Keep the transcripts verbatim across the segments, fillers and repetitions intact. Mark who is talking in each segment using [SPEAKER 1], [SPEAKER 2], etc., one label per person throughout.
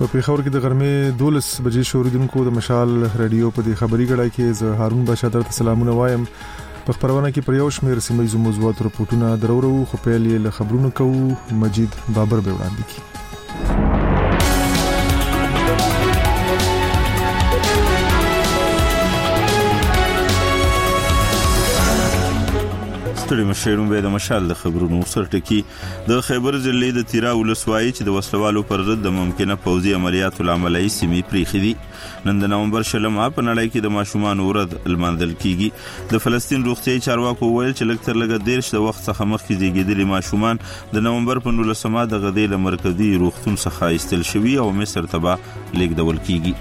[SPEAKER 1] په پیښور کې د غرمې دولس بجې شوریدونکو د مشال رادیو په دې خبري غړای کې زه هارون بادشاہ درته سلامونه وایم. په خبرونه کې پر یو شمېر سیمه موضوعات راپورټونه درورو خو پیل یې له خبرونو کوو. مجید بابر به وړاندې کړي.
[SPEAKER 2] ستړي مشرون به د مشال د خبرونو سرټکی د خیبر ضلع د تیرا ولسوالۍ چې د وسلوالو پر ضد د ممکنه پوځي عملیاتو لامل یې سیمې پریخي دي. نن د نومبر شلمه په نړۍ کې د ماشومان ورځ الماندل کیږي. د فلسطین روغتیايي چارواکو ویل چې لږ تر لږه دیرش د وخت څخه مخکې زیږیدلي ماشومان د نومبر په نولسمه د غدې له مرکزي روغتون څخه ایستل شوي او مصر ته به لیږدول کیږي.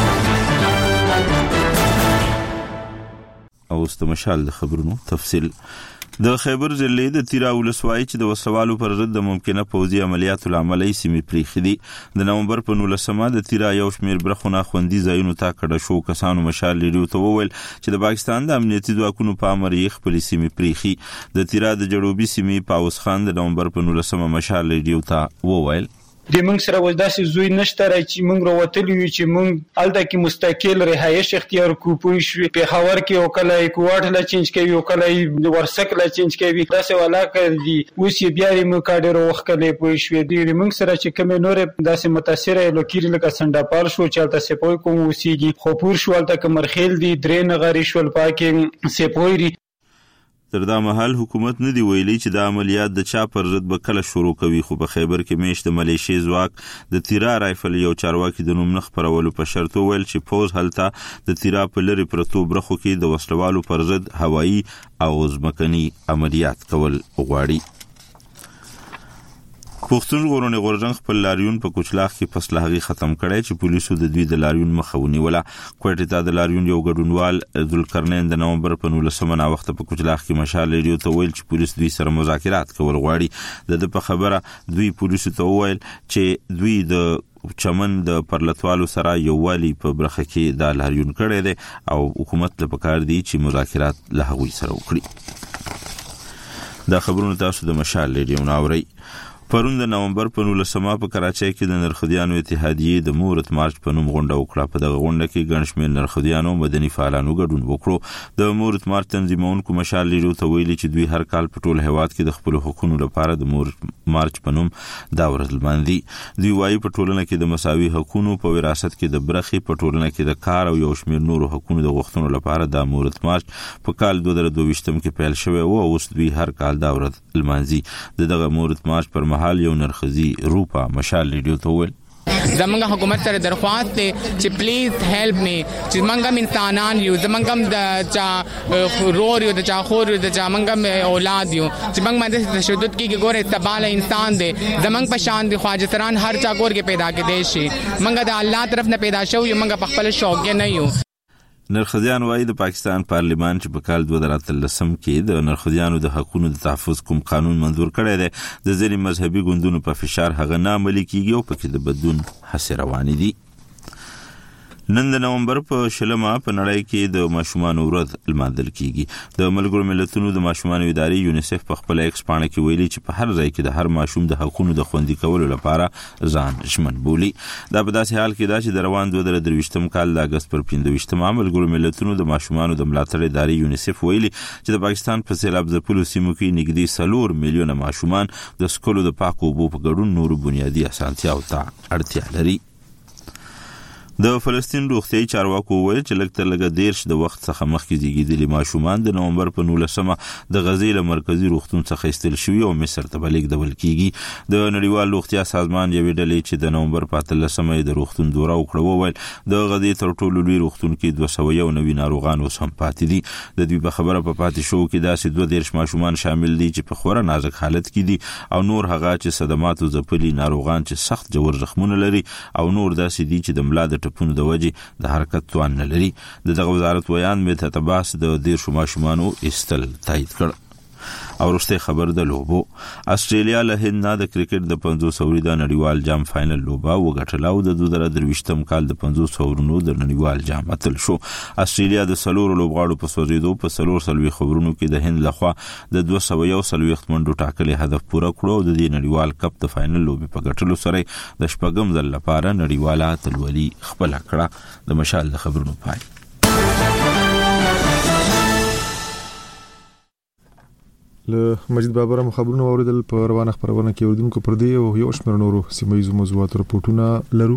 [SPEAKER 2] او ست مشال د خبرونو تفصیل. د خیبر ضلع د تیرا ولسوالۍ چې د وسلوالو پر ضد د ممکنه پوځي عملیاتو لامل یې سیمې پریخي دي. د نومبر په نولسمه د تیرا یو شمېر برخونه خوندي ځایونو ته کډه شو کسانو مشال ریډیو ته وویل چې د پاکستان د امنیتي ځواکونو په امر یې خپلې سیمې پریخي. د تیرا د جنوبي سیمې پاوس خان د نومبر په نولسمه مشال ریډیو ته وویل
[SPEAKER 3] د موږ سره وځداسې زوی نشته را چې موږ راوتلی یو چې موږ هلته کې مستقل رهایش اختیار کوو. پوه شوې پېښور کې یو کله یې کوواټ له چینج کوي یو کله یې ورسک له چینج کوي داسې ولاکه دي. اوس یې بیا یې موږ کا ډېر وخت کلی پوه شوې دی موږ سره چې کومې نورې داسې متاثره لوکیري لکه سنډاپال شو چې هلته سپوی کوم اوسېږي خو پور شو هلته که مرخیل دي درې نغرې شول پاکې سپوی دي.
[SPEAKER 2] تر دا مهال حکومت نه دی ویلي چې د عملیات د چا پر ضد به کله شروع کوي خو په خیبر کې میشت د ملیشي ځواک د تیرا رایفل یو چارواکي د نوم نه خپرولو په شرط ویل چې پوز هلته د تیرا په لري پرتو برخو کې د وسلوالو پر ضد هوایي او ځمکني عملیات کول غواړي. پښتون ژغورنې غورځنګ خپل لاریون په کوچلاخ کې فصلهغي ختم کړی چې پولیسو د دوی د لاریون مخه ونیوله. کوټې ته د لاریون یو ګډونوال ذوالقرنین د نومبر په نولسمه ناوخته په کوچلاخ کې مشال ریډیو ته ویل چې پولیس دوی سره مذاکرات کول غواړي. د په خبره دوی پولیسو ته ویل چې دوی د چمن د پرلتوالو سره یووالي په برخه کې د لاریون کړی دی او حکومت ته پکار دی چې مذاکرات له هغوی سره وکړي. دا خبرونه تاسو د مشال ریډیو ناورئ. پرون د نومبر په نولسمه په کراچۍ کې د نرخدیانو اتحادیې د مورت مارچ په نوم غونډه وکړه. په دغه غونډه کې ګڼ شمېر نرخدیانو مدني فعالانو ګډون وکړو. د مورت مارچ تنظیمونکو مشال ریډیو ته ویلي چې دوی هر کال په ټول هیواد کې د خپلو حقونو لپاره د مورت مارچ په نوم دا ورځ لمانځي. دوی وایي په ټولنه کې د مساوي حقونو په وراثت کې د برخې په ټولنه کې د کار او یو شمېر نورو حقونو د غوښتنو لپاره د مورت مارچ په کال دوه زره دوه ویشتم کې پیل شوی و او اوس دوی هر کال دا ورځ لمانځي. د دغه مورت مارچ پر مهال یو نرخزي روپا مشال ریډیو ته ویل
[SPEAKER 4] زمونږ حکومت سره درخواست دی چې پلیز هیلپ می چې موږ هم انسانان یو زمونږ هم د چا رور یو د چا خور یو د چا موږ هم اولاد یو چې موږ باندې تشدد کیږي. ګوره استباله انسان دی زمونږ په شان دی خواجه سران هر چا کور کې پیدا کېدی شي. موږ د الله طرف نه پیدا شو یو موږ په خپل شوق نه یو.
[SPEAKER 2] نرخدیان وایي د پاکستان پارلیمان چې په کال دوه زره اتلسم کې د نرخدیانو د حقونو د تحفظ کوم قانون منظور کړی دی د ځینې مذهبي ګوندونو په فشار هغه نه عملي کیږي او پکې د بدلون هڅې روانې دي. نن د نومبر په شلمه په نړۍ کې د ماشومانو ورځ لمانځل کیږي. د ملګرو ملتونو د ماشومانو ادارې یونیسف په خپل ایکس پاڼه کې ویلي چې په هر ځای کې د هر ماشوم د حقونو د خوندي کولو لپاره ځان ژمن بولي. دا په داسې حال کې دا چې د روان دوه زره درویشتم کال د اګست پر پنځه ویشتمه ملګرو ملتونو د ماشومانو د ملاتړ ادارې یونیسف ویلي چې د پاکستان په سیلاب ځپلو سیمو کې نږدې څلور میلیونه ماشومان د سکولو د پاکو اوبو په ګډون نورو بنیادي اسانتیاوو ته اړتیا لري. د فلسطین روغتیايي چارواکو وویل چې لږ تر لږه دیرش د وخت څخه مخکې زیږیدلي ماشومان د نومبر په نولسمه د غزې له مرکزي روغتون څخه ایستل شوي او مصر ته به لیږدول کیږي. د نړیوال روغتیا سازمان یوې ډلې چې د نومبر په اتلسمه د روغتون دوره وکړه وویل د غزې تر ټولو لوی روغتون کې دوه سوه یو نوي ناروغان اوس هم پاتې دي. د دوی په خبره په پاتې شوو کې داسې دوه دېرش ماشومان شامل دي چې په خورا نازک حالت کې دي او نور هغه چې صدماتو ځپلي ناروغان چې سخت جوړ زخمونه لري او نور داسې دي چې د ملا د ټپونو د وجې د حرکت توان نه لري. د دغه وزارت ویان مهدت عباس د دیرشو ماشومانو ایستل تایید کړ. او وروسته خبر د لوبو. استرالیا له هند نه د کرکټ د پنځوس اوریدا نړیوال جام فائنل لوبه وګټله او د دوه زره درویشتم کال د پنځوس اورونو د نړیوال جام اتل شو. استرالیا د سلور لوبغاړو په سوځیدو په سلور سلوي خبرونو کې د هند لخوا د دوه سوه یو سلويخت منډو ټاکلي هدف پوره کړو او د دې نړیوال کپ د فائنل لوبې په ګټلو سره د شپږم ځل لپاره نړیواله اتلولي خپل کړه. د مشال د خبرونو پای.
[SPEAKER 1] له مجید بابر خبرونه اوریدل په روانه خبرونه کې اوریدونکو پر دی او یو شمېر نورو سیمایي موضوعات رپورټونه لرو.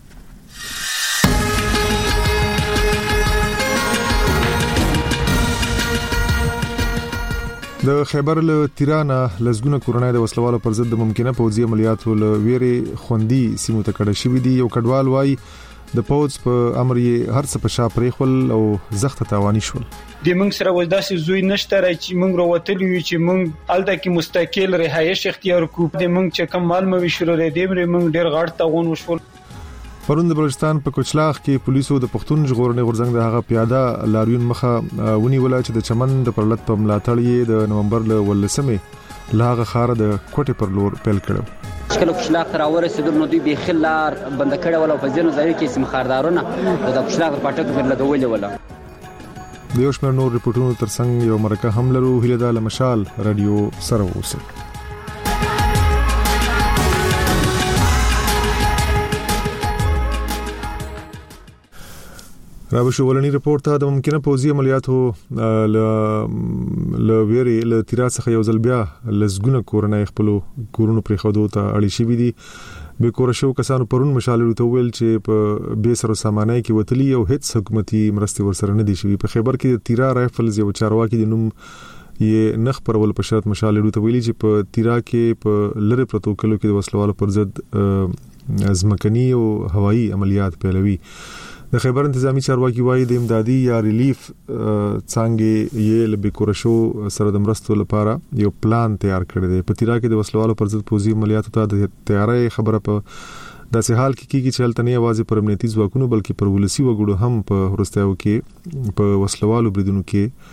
[SPEAKER 1] د خیبر له تیرانه لزګونه کورنۍ د وسلوالو پر ضد د ممکنه پوځي عملیاتو له ویري خوندي سیمو ته کډه شوې دي. یو کډوال وای د پوز په امر یې هر څه په شا پرې خپل او زخت تاواني شول.
[SPEAKER 3] د موږ سره ولداسي زوی نشته راي چې موږ وروتلی یو چې موږ الته کې مستقل رهایش اختیار کوو. د موږ چې کم مال مو شروع ردی موږ ډیر غړ تاوان وشول.
[SPEAKER 1] پرون د بلوچستان په کوچلاغ کې پولیسو د پښتون ژغورنې غورځنګ د هغه پیاده لاریون مخه ونیول چې د چمن د پرلط په ملاتړ یې د نومبر له ولسمې لاغه خار د کوټې پر لور پیل کړو.
[SPEAKER 5] کله کوچلاغ تر اورسېدل نو دوی به خلار بند کړه ولا په ځینو ځایو کې سم خاردارونه د کوچلاغ پټک پر لګولې ولا.
[SPEAKER 1] د یو شمېر نور ریپورتونو ترڅنګ یو مرکه هم لرو. هیله ده له مشال رادیو سره اوسئ. راوښو ولني رپورت ته د ممکنه پوځي عملیاتو ل ل ویری ل تیرا څخه یو ځل بیا لزګونه کورنۍ خپل کورونو پرې خودو ته اړي شي دي. به کورشو کسانو پرون مشالې ته ویل چې په به سره سامانه کې وتلی او هیڅ حکومتي مرستي ورسره نه دي شوی. په خیبر کې تیرا رایفلز یو چارواکي د نوم یې نخ پرول په شرط مشالې ته ویلي چې په تیرا کې په لری پروتوکولو کې د وسلوالو پر ضد ازمکني او هوایی عملیات پیلوي. د خیبر انتظامی چارواکي وایي د امدادي یا ریلیف څنګه یې له بیکورشو سره د مرستو لپاره یو پلان تیار کړی دی. په تیرا کې د وسلوالو پر ضد پوځي عملیاتو ته د تیارۍ خبره په داسې حال کې کیږي چې هلته نه یوازې پر امنیتي ځواکونو بلکې پر ولسی وګړو هم په ورستیو کې په وسلوالو بریدونو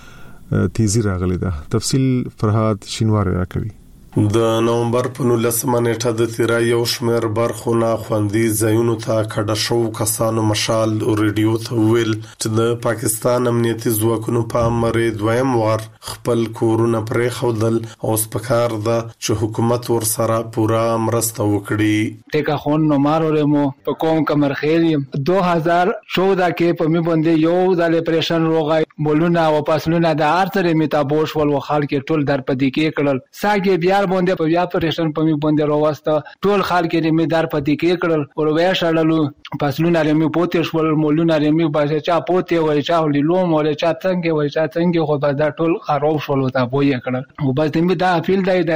[SPEAKER 1] کې تیزی راغلی ده. تفصیل فرهاد شینوار راکوي.
[SPEAKER 6] د نومبر په نولسمه نیټه د تیرا یو شمېر برخونه خوندي ځایونو ته کډه شو کسانو مشال او ریډیو ته ویل چې د پاکستان امنیتي ځواکونو په امر دویم وار خپل کورونه پرې خودل او سپکار ده چې حکومت ور سره پورا مرسته وکړي.
[SPEAKER 7] ټیکا خون نو مارورمو په کوم کمرخیلیم دو هزار چودہ کې په می باندې یو د اپریشن روغای مولونه او پاسلونه د ارتر میتابوش ول وخال کې ټول در پدې کې کړل. ساګي بیا باندې په بیا پرېشن په می باندې راوسته ټول خال کې می در پدې کې کړل او وې شړلو پاسلونه رمي پوتې شول مولونه رمي باسه چا پوتې وای چا لوم ولا چا څنګه وای چا څنګه خو به دا ټول خراب شول تا بوې کړل. او بس دې دا فیل دی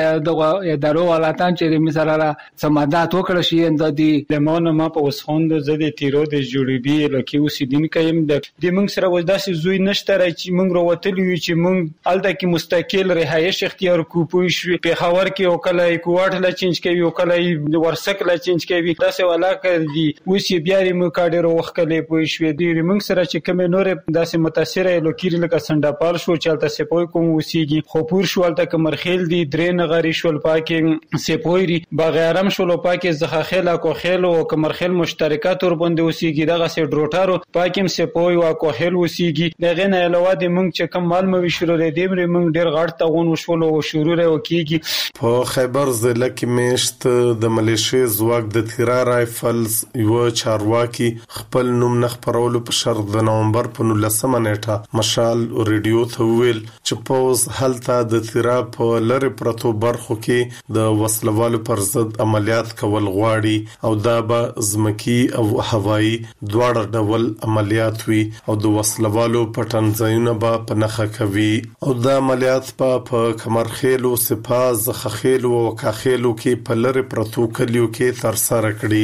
[SPEAKER 7] د درو ولاتان چې می سره سمادات وکړ شي اند دي
[SPEAKER 3] لمونه ما په وسخوند زده تیرو د جوړبي لکه وسیدین کيم د دې موږ سره ولداسي زوی نشته راي چې موږ وروتلی یو چې موږ الته کې مستقل رهایش اختیار کوو. په شوي په خاور کې او کله کوټ لا چینج کوي او کله ورسک لا چینج کوي داسې ولا کوي وسی بیا مو کاډر وختلې په شوي دی موږ سره چې کوم نور داسې متاثر لوکیر لکه سنداپال شو چلته سپوي کوم وسیږي خو پور شو الته کمرخیل دي درې نغری شول پاکي سپويري بغیرم شول پاکي زخخیل کو خیل او کمرخیل مشترکات ور باندې وسیږي دغه سه ډروټارو پاکیم سپوي او کو خیل وسیږي دغه نه علاوه د موږ چې کم مال مو شروع دی موږ ډیر غړ تاون وشول او شروع وکیږي.
[SPEAKER 6] په خیبر ضلع کې میشت د ملیشي ځواک د تیرا رایفلز یو چارواکي خپل نوم نه خبرولو په شرط د نومبر په نولسمه نیټه مشال او ریډیو ته ویل چې پوز هلته د تیرا په لری پرتو برخو کې د وسلوالو پر ضد عملیات کول غواړي او دا به زمکی او هوایی دواړه ډول عملیات وي او د وسلوالو پټنځایونه به په نخښه کوي او دا عملیات په کمرخیل او سپاز خخیل او کاخیلو کې په لری پرتو کلیو کې تر سره کړي.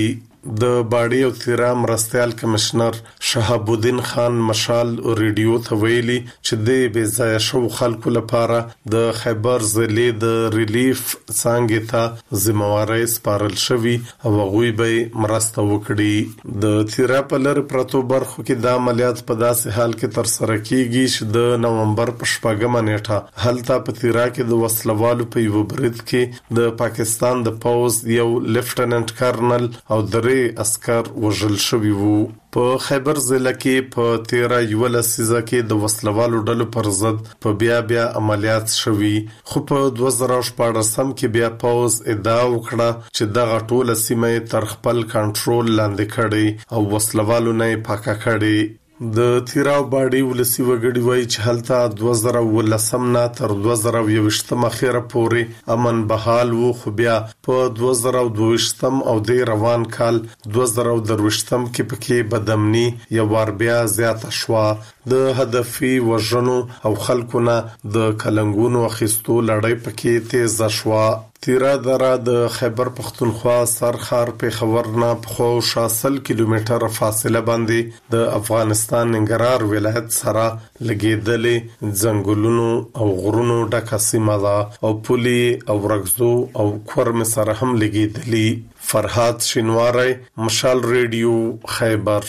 [SPEAKER 6] د باډي او تیرا مرستيال کمشنر شهاب الدین خان مشال ریډیو ته ویلي چې د بې ځای شو خلکو لپاره د خیبر ضلع د ریلیف څنګه ته ذمہواری سپارل شوی او غوي به مرسته وکړي. د تیرا په لر پرتو برخو کې د عملیات په داسې حال کې تر سره کیږي چې د نومبر په شپږمه نیټه هلته په تیرا کې د وسلوالو په یو برید کې د پاکستان د پوز یو لیفټننټ کرنل او درې عسكر وژل شوي وو. په خیبر ضلع کې په تیرا یو لسیزه کې د وسلوالو ډلو پر ضد په بیا بیا عملیات شوي، خو په دوه زره شپاړسم کې بیا پوز ادعا وکړه چې دغه ټوله سیمه تر خپل کنټرول لاندې کړي او وسلوالو نه پاکه کړي. د تیراو باډي ولسی وګړي وای چې هلته دوه زره ولسم نه تر دوه زره یوشتم اخیره پورې امن بحال وو، خو بیا په دوه زره دویشتم او د روان کال دوه زره درویشتم کې پکې بدامني یو ور بیا زیاته شوه. د هدفي وژنو او خلکونه د کلنګونو اخیستو لړۍ پکې تیز شوه. تیرا درا د خیبر پختونخوا سرخار په خبر نه په شاسل کیلومتر فاصله باندې د افغانستان ننګرهار ولایت سره لګیدلې ځنګلونو او غرونو ډکه سیمه ده او پولي او رغزو او کورم سره هم لګیدلې. فرحات شینواری، مشال ریډیو، خیبر.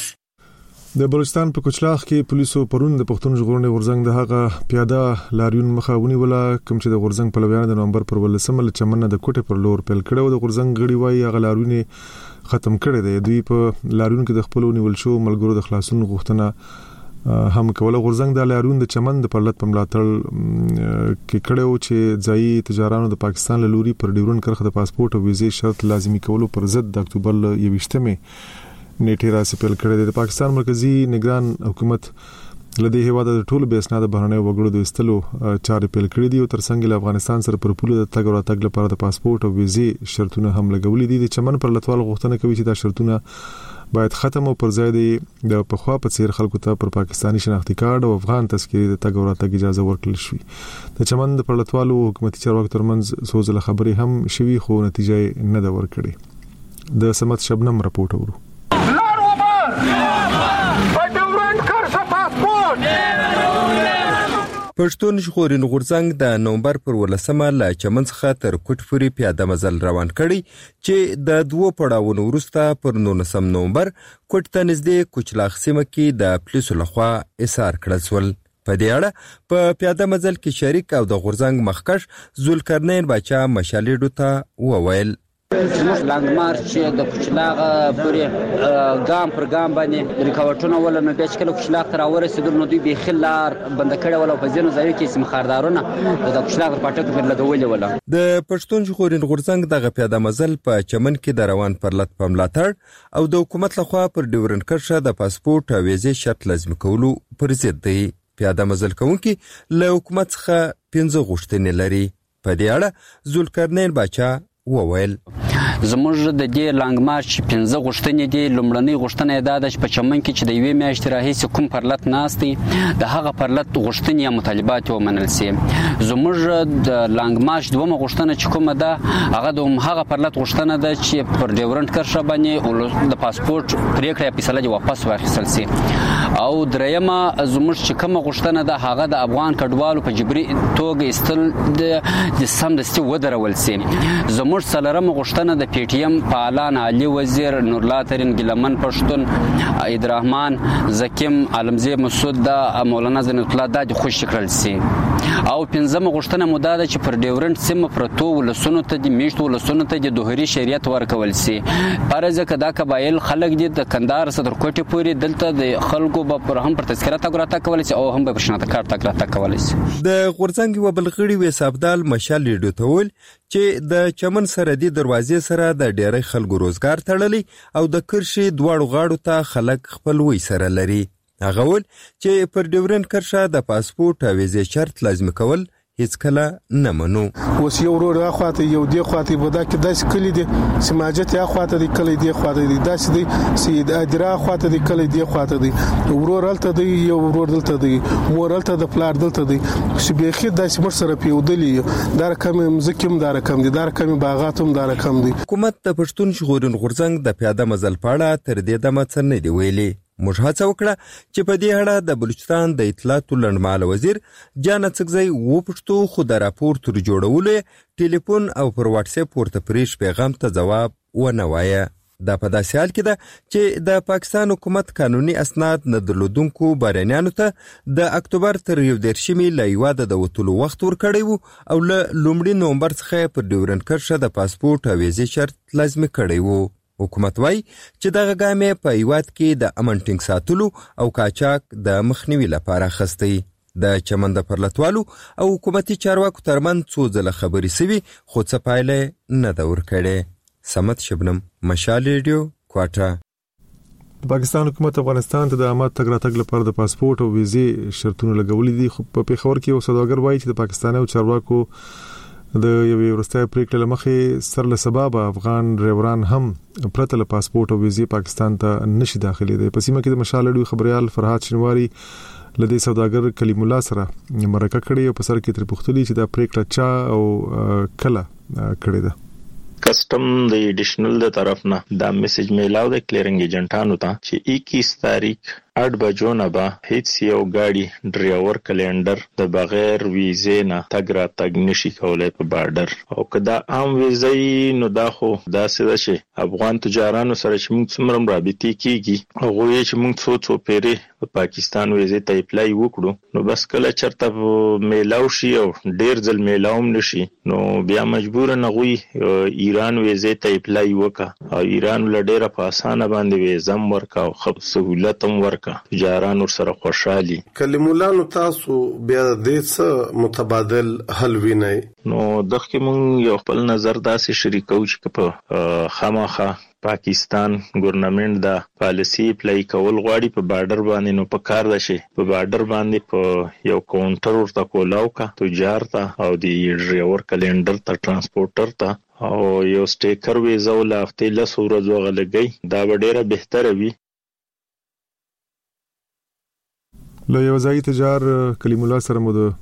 [SPEAKER 1] د بلوچستان په کوچلاخ کې پولیسو پرون د پښتون ژغورنې غورځنګ د هغه پیاده لاریون مخه ونیوله کوم چې د غورځنګ په لویانه د نومبر پر ولسمه ل چمنه د کوټه پر لور پیل کړو. د غورځنګ غړي وایي هغه لاریون ختم کړي دی. دوی په لاریون کې د خپل نیول شو ملګرو د خلاصون غوښتنه هم کوله. غورځنګ د لاریون د چمن د پرلط په ملاتړ کې کړو چې ځایي تجارانو د پاکستان له لوري پر ډیورن کرخه د پاسپورت او ویزې شرط لازمي کولو پر ضد د اکتوبر یوشتمه نیټه راسي پیل کړی دی. د پاکستان مرکزی نگران حکومت لدې هیواد د ټولو به اسناد بهرنۍ وګړو د استلو چارې پیل کړې دي او ترڅنګ له افغانستان سره پر پوله د تګ او راتګ لپاره د پاسپورت او ویزې شرطونه هم لګولې دي. د چمن پر لټوال غوښتنه کوي چې دا شرطونه باید ختم او پر ځای د پخوا په څیر خلکو ته پر پاکستانی شناختی کارت او افغان تذکری د تګ او راتګ اجازه ورکړل شي. د چمن د پر لټوالو حکومتي چارواکو ترمنځ سوزله خبرې هم شوي خو نتیجه نه ده ورکړې. د سمت شبنم راپورټ اورو.
[SPEAKER 8] پښتون ژغورنې غورځنګ د نومبر پر ولسمه له چمن څخه تر کوټ پورې پیاده مزل روان کړي چې د دوه پړاوونو وروسته پر نولسم نومبر کوټ ته نږدې کوچلاخ سیمه کې د پولیسو لخوا ایثار کړل شول. په دې اړه په پیاده مزل کې شریک او د غورځنګ مخکښ ذوالقرنین باچا مشالیډو ته وویل
[SPEAKER 5] زموږ لانګ مارچ د کوچلاغ پورې ګام پر ګام باندې ریکاوټونه ول نو بیا چې کله کوچلاغ تر ورسېدل نو دوی به خلار بند کړه ول په ځینو ځایو کې سم خاردارونه د کوچلاغ پټک پر لګولې ول.
[SPEAKER 8] د پښتون ژغورنې غورځنګ دغه پیاده مزل په چمن کې د روان پرلط په ملاتړ او د حکومت لخوا پر ډیورن کرښه د پاسپورت او ویزې شرط لازم کولو پر ضد دی. پیاده مزل کوونکي له حکومت څخه پنځه غوښتنې لري. په دې اړه ذوالقرنین باچا وویل
[SPEAKER 5] زموږ د دې لانګ مارچ پنځه غوښتنې دي. لومړنۍ غوښتنه دا ده چې په چمن کې چې د یوې میاشتې راهیسې کوم پرلط ناست دی د هغه پرلط غوښتنې یا مطالبات ومنل شي. زموږ د لانګ مارچ دومره غوښتنه چې کومه ده هغه د هغه پرلط غوښتنه ده چې پر ډیورنټ کرښه باندې د پاسپورت پریکړه یا فیصله واپس واخیستل شي. او دریمه زموږ چې کومه غوښتنه ده هغه د افغان کډوالو په جبري توګه استل د سمدستي ودرول شي. زموږ څلورمه غوښتنه د پی ټی ایم فعالان علي وزیر، نورلا ترین، ګلمن پښتون، عیدرحمان زکیم، عالمزی مسعود د مولانا زینت الله د خوش کړل سي. او پنځمه غوښتنه مو دا ده چې پر ډیورنټ سیمه پرتو ولسونو ته د میشتو ولسونو ته د دوهري شریعت ورکول سي. پرځه کدا قبایل خلک دي د کندهار صدر کوټه پوری دلته د خلکو به پر هم پر تذکره تاګراته کول سي او هم به پر شناخت کارت تاګراته کول سي.
[SPEAKER 8] د غورځنګ و بلغړي وې سابدال مشال لیډو تول چې د چمن سرحدي دروازې سره د ډېری خلکو روزګار تړلی او د کرښې دواړو غاړو ته خلک خپلوي سره لري. هغه ول چې پر ډیورنټ کرښه د پاسپورت او ویزې شرط لازم کول هیڅ کله نه منو.
[SPEAKER 6] اوس یو ورور اخواته یو دی خواته بدا کې داس کلی دي سماجت اخواته دی کلی دی خواته دی داس دی سید ادرا اخواته دی کلی دی خواته دی ورور الته دی یو ورور دلته دی مور الته د پلار دلته دی چې بيخي داس مر سره پیودلی دا رقم مزکم دا رقم دي دا رقم باغاتم دا رقم دي.
[SPEAKER 8] حکومت د پښتون ژغورن غورځنګ د پیاده مزل پاړه تر دې دمه څه نه دی ویلي. موږ هڅه وکړه چې په دې اړه د بلوچستان د اطلاعاتو لړمحاله وزیر جان اڅکزی وپوښتو خو د راپور تر جوړولو ټلیفون او پر واتس اپ ورته پریش پیغام ته جواب ونه وایه. دا په داسې حال کې ده چې د پاکستان حکومت قانوني اسناد نه درلودونکو بهرنیانو ته د اکتوبر تر یو دېرشمې له هیواده د وتلو وخت ورکړی و او له لومړي نومبر څخه پر ډیورنډ کرښه د پاسپورت او ویزې شرط لازمي کړی و. حکومت وای چې دغه ګامې په هیواد کې د امن ټینګ ساتلو او قاچاق د مخنیوي لپاره اخیستی. د چمن د پرلتوالو او حکومتي چارواکو ترمنځ څو ځله خبرې سوي خو څه پایله نه ده ورکړې. سمت شبنم، مشال ریډیو، کوټه.
[SPEAKER 1] پاکستان حکومت افغانستان ته د عامه تګ راتګ لپاره د پاسپورت او ویزې شرطونه لګولې دي. خو په پیښور کې یو سوداګر وایي چې د پاکستان او چارواکو د یوې ورستۍ پریکړې لمخې سر له سبب افغان ډرایوران هم پرته له پاسپورت او ویزې پاکستان ته نشي داخلي دي. په سیمه کې د مشال ریډیو خبريال فرحات شینواری لدې سوداګر کلیم الله سره مرکه کړې او په سر کې تر پوښتنې چې دا پریکړه چا او کله کړې ده.
[SPEAKER 9] کسٹم د ایډیشنل د طرف نه دا میسج میلاو د کلیرنګ ایجنټانو ته چې اکیس تاریخ اټ بجو نه به هیڅ یو گاډي ډرایور کلندر د بغیر ویزې نه تګ را تګ نشي کولای په بارډر. او کدا عام ویزې نو دا خو دا څه چې افغان تجارانو سره چې موږ څومره رابطې کیږي هغه یې چې موږ څو څو پیری په پاکستان ویزې ته اپلای وکړو نو بس کله چرته میلاو شي او ډیر ځل میلاوم نشي نو بیا مجبور نه غوي ایران ویزې ته اپلای وکړه او ایران لډیره په اسانه باندې ویزم ورکا او خپ سہولت هم ورکا تجاران ور سره خوشحالي.
[SPEAKER 6] کلمولانو تاسو بیا د څه متبادل حل وینئ؟
[SPEAKER 9] نو دغه مونږ یو خپل نظر داسې شریکو چې په خامخا پاکستان ګورنمنت دا پالیسی پلی کول غواړي په بارډر باندې نو په کار ده شي په بارډر باندې په یو کاونټر ورته کولاو کا تجار ته او دی ډرایور کلندر ته ترانسپورټر ته او یو سټیکر ویزا ول هفته له ورځو غلګي دا ډیره بهتره وي.
[SPEAKER 1] له یو ځای تجار کلیم الله سره مو د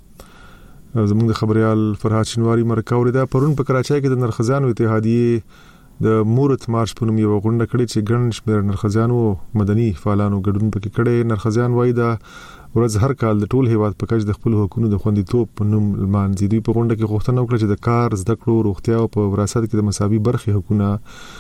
[SPEAKER 1] زموږ د خبريال فرحات شینواری مرکه ورده پرون په کراچۍ کې د نرخزانو اتحادیه د مورت مارش په نوم یو غونډه کړې چې ګڼ شمېر نرخزانو مدني فعالانو ګډون پکې کړي. نرخزان وایي دا ورځ هر کال د ټول هیواد په کچ د خپل حقوقو د خوندیتوب په نوم لمانځي. دوی په غونډه کې غوښتنه وکړه چې د کار، زده کړو، روغتیا او په وراثت کې د مساوي برخې حقوقونه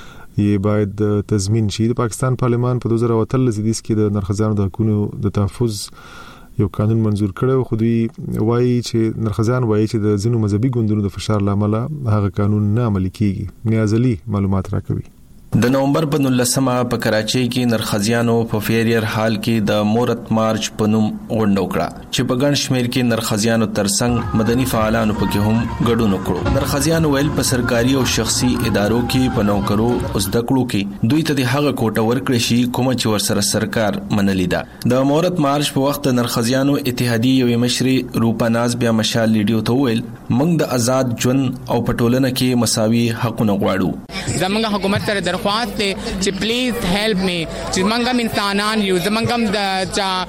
[SPEAKER 1] یې باید تضمین شي. د پاکستان پارلمان په دوه زره اتلس لسیدیز کې د نرخزانو د حقوقو د تحفظ یو قانون منزور کړو. خو دوی وایي چې نرخزان وایي چې د ځینو مذهبي ګوندونو د فشار لامل هغه قانون نه عملي کیږي. نیازلي معلومات راکوي.
[SPEAKER 10] د نومبر په نولسمه په کراچۍ کې نرخزیانو په فیریر حال کې د مورت مارچ په نوم غونډه وکړه چې په ګڼ شمېر کې نرخزیانو ترڅنګ مدني فعالانو پکې هم ګډون وکړو. نرخزیانو ویل په سرکاري او شخصي ادارو کې په نوکرو او زده کړو کې دوی ته د هغه کوټه ورکړې شي کوم چې ورسره سرکار منلې ده. د مورت مارچ په وخت د نرخزیانو اتحادیه یو مشري روپا ناز بیا مشال لیډیو ته ویل موږ د آزاد ژوند او پټولنه کې مساوي حقونه غواړو.
[SPEAKER 4] زمونږ حکومت سره درخواست دی چې پلیز هیلپ می چې منګم انسانان یو زمونږم د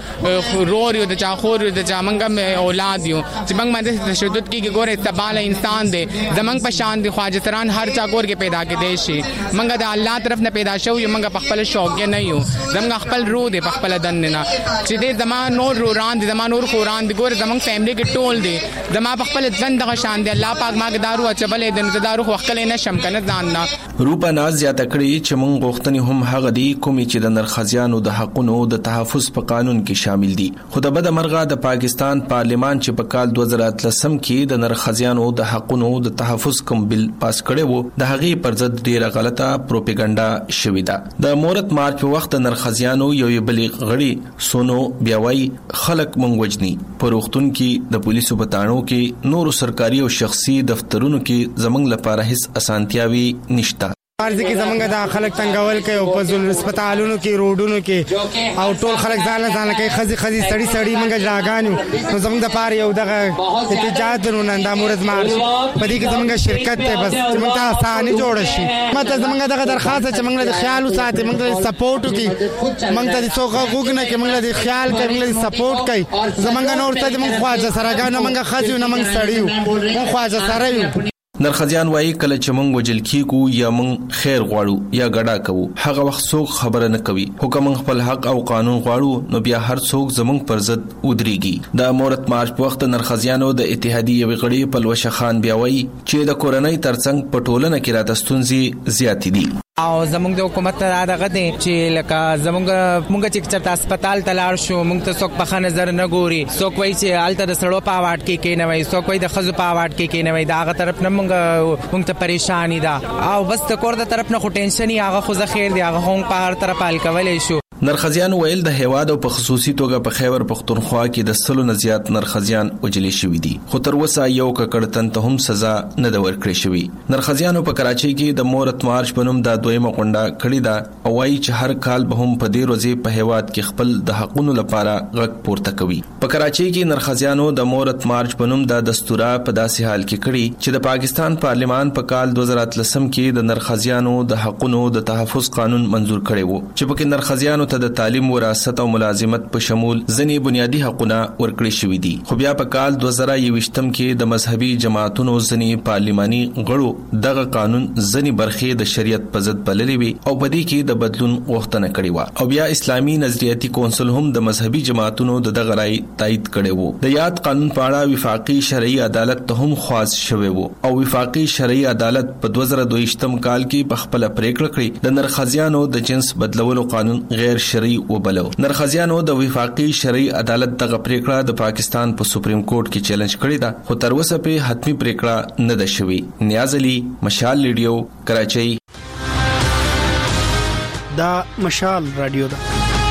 [SPEAKER 4] چا رور یو د چا خور یو د چا منګم اولاد یو چې منګ باندې تشدد کیږي. ګوره استباله انسان دی زمونږ په شان دی خواجه سران هر چا ګور کې پیدا کې دی شي منګ د الله طرف نه پیدا شو یو منګ په خپل شوق نه یو زمونږ خپل روح دی په خپل دن نه چې دې زمان نور روران دي زمان نور خوران دي. ګوره زمونږ فیملی کې ټول دی زما په خپل ځن دغه شان دی الله پاک ما دارو اچبلې د دارو خپل نه شم کنه ځان نه.
[SPEAKER 10] روپا ناز زیاته کړی چې موږ غوښتنې هم هغه دي کومې چې د نرخزیانو د حقونو د تحفظ په قانون کې شامل دي. خو د بده مرغه د پاکستان پارلمان چې په کال دوه زره اتلسم کې د نرخزیانو د حقونو د تحفظ کوم بل پاس کړی وو د هغې پر ضد ډیره غلطه پروپاګاندا شوې ده. د مورت مارچ په وخت د نرخزیانو یو بلیغ غړي سونو بیاوي خلک مونږ وجني په روغتون کې د پولیسو په تاڼو کې نورو سرکاري او شخصي دفترونو کې زمنګ لپاره هیڅ اسانتیاوي نشته.
[SPEAKER 11] ارزه کې زمونږ د خلک تنګول کوي او په ځل هسپتالونو کې روډونو کې او ټول خلک ځان ځان کوي خزي خزي سړی سړی مونږ ژاګانو نو زمونږ د پاره یو دغه احتجاج نن د مورز مارچ په دې کې زمونږ شرکت ته بس زمونږ ته آساني جوړ شي مته زمونږ دغه درخواست چې مونږ د خیال وساتي مونږ ته سپورټ کوي مونږ ته د څوک غوګنه کې مونږ د خیال کوي مونږ د سپورټ کوي زمونږ نور ته مونږ خواجه سرګانو مونږ خزي نه مونږ سړیو مونږ خواجه سره یو.
[SPEAKER 10] نرخزیان وایي کله چې مونږ وجل کیږو یا مونږ خیر غواړو یا ګډا کوو هغه وخت څوک خبره نه کوي حکم خپل حق او قانون غواړو نو بیا هر څوک زمونږ پر ضد ودرېږي. د مورت مارچ په وخت نرخزیانو د اتحادیې وغړي پلوشه خان بیا وایي چې د کورنۍ ترڅنګ په ټولنه کې راته ستونزې زیاتې دي
[SPEAKER 12] او زمونږ د حکومت ته دغه دي چې لکه زمونږ مونږ چې چرته هسپتال ته لاړ شو مونږ ته څوک په ښه نظر نه ګوري څوک وایي چې هلته د سړو په اواډ کې کېنوي څوک وایي د ښځو په اواډ کې کېنوي د هغه طرف نه مونږ مونږ ته پریشانی ده او بس د کور د طرف نه خو ټینشن یې هغه خو زه خیر دی هغه هم په هر طرف حل کولی شو.
[SPEAKER 10] نرخزیان ویل د هیواد او په خصوصي توګه په خیبر پختونخوا کې د سلو نه زیات نرخزیان وجلي شوي دي خو تر اوسه یو ککړ تن ته هم سزا نه ده ورکړې شوې. نرخزیانو په کراچۍ کې د مورت مارچ په نوم د دویمه غونډه کړې ده او وايي چې هر کال به هم په دې ورځې په هیواد کې خپل د حقونو لپاره غږ پورته کوي. په کراچۍ کې نرخزیانو د مورت مارچ په نوم د دستوره په داسې حال کې کړی چې د پاکستان پارلیمان په کال دوه زره اتلسم کې د نرخزیانو د حقونو د تحفظ قانون منزور کړی و چې پکې نرخزیانو ته د تعلیم وراثت او ملازمت په شمول ځنی بنیادی حقونه ورکړي شوې دي. خو بیا په کال دوه زره یوویشتم کې د مذهبي جماعتونو ځنی پارلماني غړو دغه قانون ځنی برخې د شریعت په ضد بللې وي او په دې کې د بدلون غوښتنه کړې و او بیا اسلامي نظریاتي کونسل هم د مذهبي جماعتونو د دغه رائے تایید کړي وو. د یاد قانون په اړه وفاقي شرعي عدالت ته هم خواص شوی وو او وفاقي شرعي عدالت په دوه زره دویشتم کال کې په خپل پریکړه کړې د نرخزیانو د جنس بدلولو قانون غیر شرعي وبلو. نرخزیانو د وفاقي شرعي عدالت دغه پریکړه د پاکستان په سپریم کورټ کې چیلنج کړې ده خو تر اوسه په حتمی پریکړه نه ده شوې. نیاز علي، مشال ریډیو، کراچۍ.
[SPEAKER 13] دا مشال رادیو ده.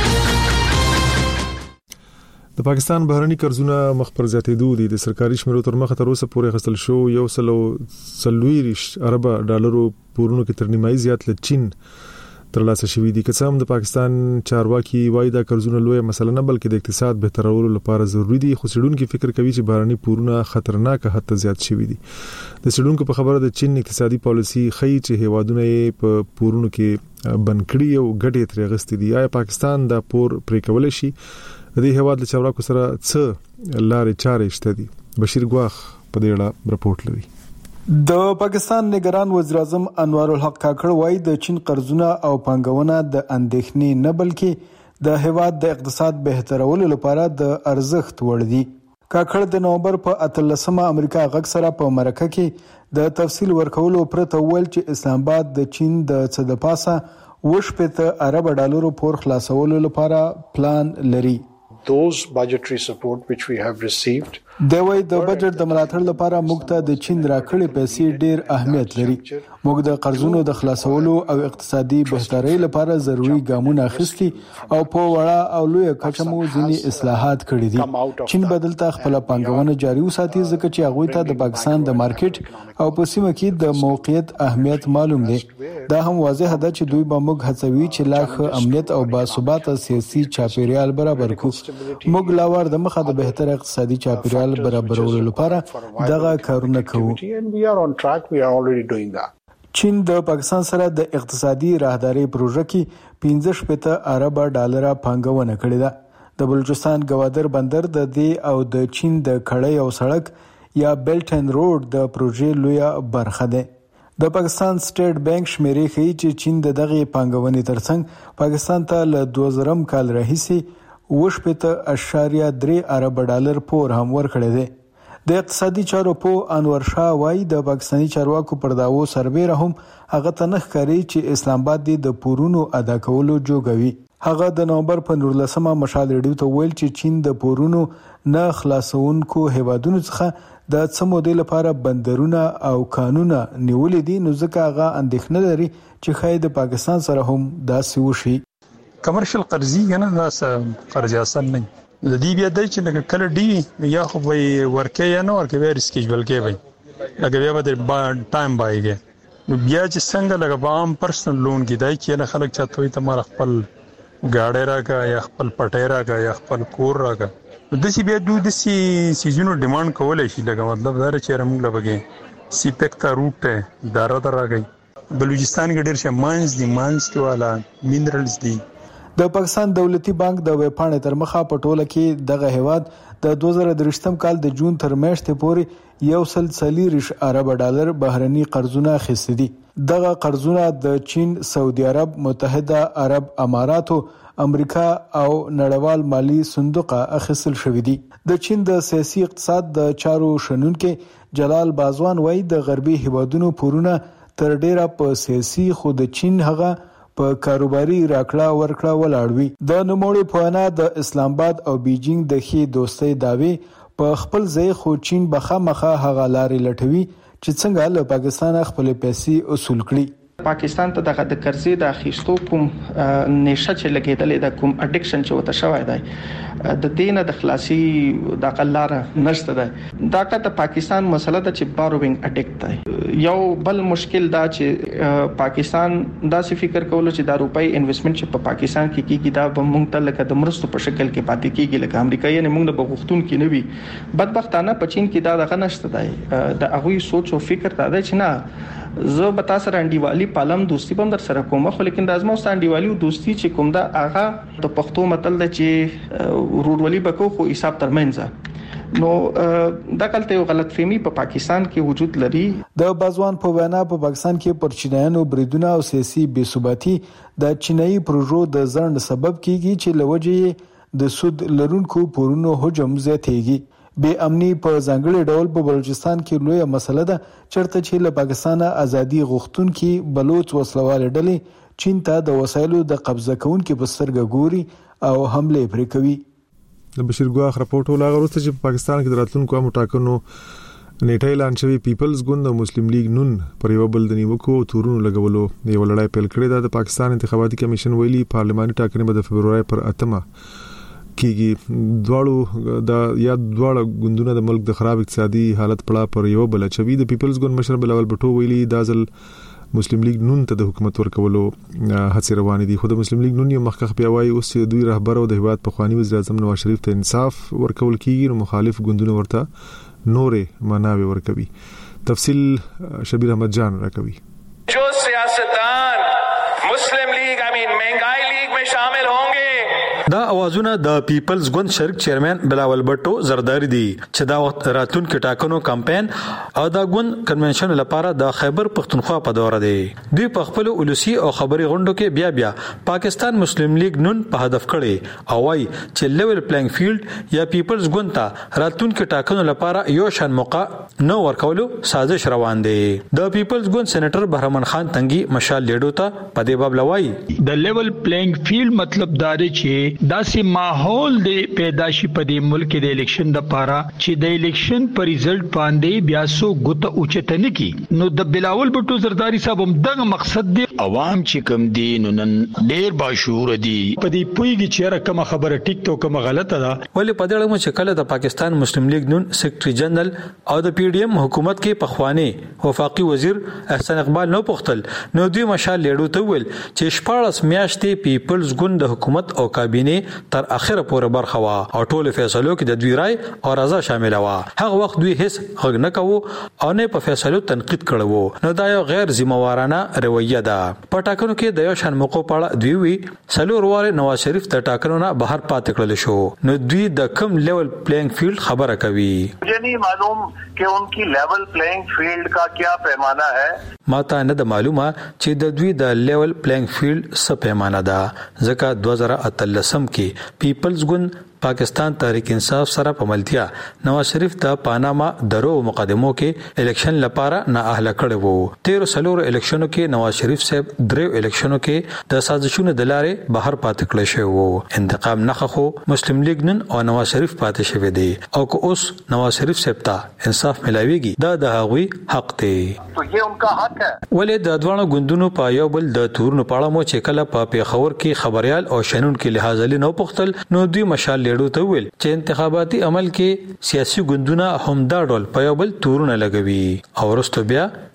[SPEAKER 1] د پاکستان بهرني قرضونه مخ پر زیاتېدو دي. د سرکاري شمیرو تر مخه تر اوسه پورې غسل شو یو سلو سلويریش ارب ډالرو پورونو کې تر نیمایي زیات له چین ترلاسه شوی دي. که څه هم د پاکستان چارواکي وايي دا قرضونه لوی مسله نه بلکې د اقتصاد بهترولو لپاره ضروری دي خو څېړونکو فکر کوي چې بهرني پورونه خطرناک حد ته زیات شوی دي. د څېړونکو په خبره د چین اقتصادي پالیسي ښيي چې هیوادونه یې په پورونو کې بند کړي او ګټې ترې اخیستې دي. آیا پاکستان دا پور پرې کولی شي؟ د دې هیواد له چارواکو سره څه لارې چارې شته دي؟ بشیر ګواخ په دې اړه رپورټ لري.
[SPEAKER 14] د پاکستان نگران وزیر اعظم انوار الحق کاکړ وایي د چین قرضونه او پانګونه د اندېښنې نه بلکې د هیواد د اقتصاد بهترولو لپاره د ارزښت وړ دي. کاکړ د نومبر په اتلسمه امریکا غږ سره په مرکه کې د تفصیل ورکولو پرته ویل چې اسلام آباد د چین د څه د پاسه وشپېته ارب ډالرو پور خلاصولو لپاره پلان لري.
[SPEAKER 15] Those budgetary support which we have received
[SPEAKER 14] د وای د بجټ د ملاتړ لپاره موږ ته د چین راکړې پیسې ډېر اهمیت لري. موږ د قرضونو د خلاصولو او اقتصادي بهترۍ لپاره ضروري ګامونه اخیستي او په وړه او لوی کچه مو ځینې اصلاحات کړي دي. چین بدل ته خپل پانګونه جاري وساتي ځکه چې هغه ته د پاکستان د مارکیټ او په سیمه کې د موقعیت اهمیت معلوم دی. دا هم واضح ده چې دوی به موږ هڅوي چې لا ښه امنیت او باثباته سیاسي چاپیریال برابر کړو. موږ لا ور د مخه د بهتر اقتصادي چاپیریال برابرولو لپاره دغه کارونه کوو. چین د پاکستان سره د اقتصادي راهداري پروژه کې پنځه شپږ ارب ډالر پانګونه کړې ده. د بلوچستان گوادر بندر د دې او د چین د کړۍ او سړک یا بیلټ اینڈ روډ د پروژې لویه برخه ده. د پاکستان سټیټ بانک شمیرې ښيي چې چین د دغه پانګونې ترڅنګ پاکستان ته له دوه زره کال راهیسې وشپېته اشاریه درې ارب ډالر پور هم ورکړی دی. د اقتصادي چارو په انور شاه وایي د پاکستاني چارواکو پر داوو سربېره هم هغه ته نه ښکاري چې اسلام آباد د پورونو ادا کولو جوګوي. هغه د نومبر په نولسمه مشال ریډیو ته ویل چې چین د پورونو نه خلاصونکو هیوادونو څخه د څه مودې لپاره بندرونه او کانونه نیولې دي نو ځکه هغه اندېښنه لري چې ښایي د پاکستان سره هم داسې وشي.
[SPEAKER 16] کمرشل قرضی کنه دا قرض آسان نه د دې بیا د چې کله ډی یا خو وي ورکه یا نه ورکه وي سکیجول کې وي لکه بیا به ټایم بایګه نو بیا چې څنګه لګا عام پرسنل لون کې دای کې نه خلک چاته وي ته مار خپل گاډي راکا یا خپل پټي راکا یا خپل کور راکا د سی بیا دوی د سی سيزونو ډیماند کولای شي لګا مطلب دا چې رمغ لبګي سی پکتا روټ ته دارا دراګي بلوچستان کې ډېر شه ماینز دي ماینز کې والا مینرالز دي.
[SPEAKER 14] د پاکستان دولتي بانک د ویبپاڼې تر مخه په ټوله کې دغه هیواد د دوه زره درې کال د جون تر میاشتې پورې یو سل څلوېښت ارب ډالر بهرني قرضونه اخیستي دي. دغه قرضونه د چین، سعودي عرب، متحده عرب اماراتو، امریکا او نړیوال مالی صندوق اخیستل شوې دي. د چین د سیاسي اقتصاد د چارو شنونکو جلال بازوان وایي د غربي هیوادونو پورونه تر ډیره په سیاسي خو د چین هغه په کاروباري راکړه ورکړه ولاړ وي. د نوموړي په وینا د اسلام آباد او بیجینګ د ښې دوستۍ داوی په خپل ځای خو چین بخامخه هغه لارې لټوي چې څنګه له پاکستان خپل پیسې اصول کړي.
[SPEAKER 17] پاکستان ته دغه د قرضې د اخیستو کوم نشه چې لګیدلې د کوم اډیکشن چې وته شوی دی د دینه د خلاصي د قلاره نشته ده. دا که د پاکستان مسله ده چې باروینګ اډیکټ دی. یو بل مشکل دا چې پاکستان داسې فکر کولو چې د روپۍ انویسټمنټ چې په پاکستان کې کیږي دا به موږ ته لکه د مرستو په شکل کې پاتې کیږي لکه امریکا یې موږ د بغښتون کې نه وي. بدبختانه په چین کې دا دغه نشته دی. د هغه سوچ او فکر ته دی چې نه زه به تاسو سره انډیوالي پالم دوستي به در سره کوم خو لیکن د ازمو ستان انډیوالي او دوستي چې کوم دا هغه د پښتو متل د چې ورورولي بکو خو حساب ترمنځ نو دا کلته یو غلط فهمي په پاکستان کې وجود لري.
[SPEAKER 14] د بازوان په وینا په پاکستان کې پر چینایانو بریدونه او سیاسي بې ثباتي د چینایي پروژو د ځند سبب کیږي چې لوجه د سود لرونکو پورونو حجم زیاتېږي. بې امني په ځانګړي ډول په بلوچستان کې لویه مسله ده چرته چې له پاکستانه ازادي غوښتونکي بلوچ وسلوال ډلې چین ته د وسایلو د قبضه کوونکو په سترګه ګوري او حمله پرې کوي.
[SPEAKER 1] د بشیر ګواخ راپورټ ولاغ وروسته چې په پاکستان کې د راتلونکو عامو ټاکنو نیټه اعلان شوی پیپلز ګوند او مسلم لیگ نون پر یو بل د نیوکو تورونو لګولو یو لړۍ پیل کړې ده. د پاکستان انتخاباتي کمیشن ویلي پارلماني ټاکنې به د February پر اتمه کیږي. دواړو د یا دواړه ګوندونه د ملک د خراب اقتصادي حالت پړه پر یو بل چوي. د پیپلز ګوند مشر بلاول بټو ویلي دازل مسلم لیگ نون ته د حکومت ورکولو هڅې روانې دي. خو د مسلم لیگ نون یو مخکخ پیاوي اوس چې دوی رهبر او د هیواد په خواني وزیر اعظم نواز شریف ته انصاف ورکول کیږي نو مخالف ګوندونه ورته نورې مناوي ورکوي. تفصیل شبیر احمد جان راکوي.
[SPEAKER 18] جو سیاستدان مسلم لیگ I mean महंगाई league में शामिल होंगे.
[SPEAKER 19] دا اوازونه د پیپلز ګوند شریک چیرمن بلاول بټو زرداری دي چې دا وخت راتلونکو ټاکنو کمپاین او دا ګوند کنونشن لپاره د خیبر پختونخوا په دوره دی. دوی په خپل ولسی او خبري غونډو کې بیا بیا پاکستان مسلم لیگ نون په هدف کړي او وايي چې لیول پلینګ فیلډ یا پیپلز ګوند ته راتلونکو ټاکنو لپاره یو شان موقع نو ورکولو سازش روان دی. د پیپلز ګوند سېنیټر بهرمن خان تنګي مشال لیډو ته په دې باب لوي
[SPEAKER 20] د لیول پلینګ فیلډ مطلب دا دی چې داسې ماحول دی پیداشي په دې ملک د الیکشن د پاره چې د الیکشن پر ریزلټ باندې بیا سو ګوت اوچته نه کی. نو د بلاول بټو زرداری صاحب هم دغه مقصد دی عوام چې کم دي نو نن ډیر باشعور دي په دې پویږي چې را کوم خبره ټیک ته کوم غلطه ده.
[SPEAKER 19] ولې په دې اړه چې کله د پاکستان مسلم لیگ نون سیکریټری جنرال او د پی ډی ایم حکومت کې پخوانی وفاقي وزیر احسان اقبال نو پختل نو دوی مشال لیډو ته ویل چې شپږ میاشتې پیپلز ګوند د حکومت او کابینه تر اخره پورې برخه وا او ټول فیصلو کې د دوی رائے او رضا شامل وا. هغه وخت دوی هیڅ غږ نه کوو او نه په فیصلو تنقید کړو. نو دا یو غیر ذمہوارانه رویه ده. په ټاکنو کې د یو شان موقع پاړه دوی وی سلور واره نواز شریف د ټاکنو نه بهر پاتې کړل شو. نو دوی د کم لیول پلینګ فیلډ خبره کوي.
[SPEAKER 18] مجھے نہیں معلوم کہ ان کی لیول پلینګ فیلډ کا کیا پیمانہ ہے.
[SPEAKER 19] ماته نه د معلومه چې د دوی د لیول پلینګ فیلډ څه پیمانه ده ځکه دوه زره اتلسم کې پیپلز ګوند پاکستان تحریک انصاف سره په ملتیا نواز شریف د پاناما درو مقدمو کې الیکشن لپاره نه اهله کړی وو. تیر سلور الیکشنو کې نواز شریف صاحب درو الیکشنو کې د سازشونو د لارې بهر پاتې کړی شو وو. انتقام نه خو مسلم لیگ نن او نواز شریف پاتې شوی دی او که اوس نواز شریف صاحب ته انصاف ملاويږي دا د هغوی حق دی.
[SPEAKER 18] تو یہ ان کا حق ہے.
[SPEAKER 19] ولې د دوانو ګوندونو په یو بل د تورونو پاړه مو چې کله په پیښور کې خبريال او شنن کې لحاظ لنو پختل نو دوی مشال لیډو ته ویل چې انتخاباتي عمل کې سیاسي ګوندونه هم دا ډول په یو بل تورونه لګوي او ورستو بیا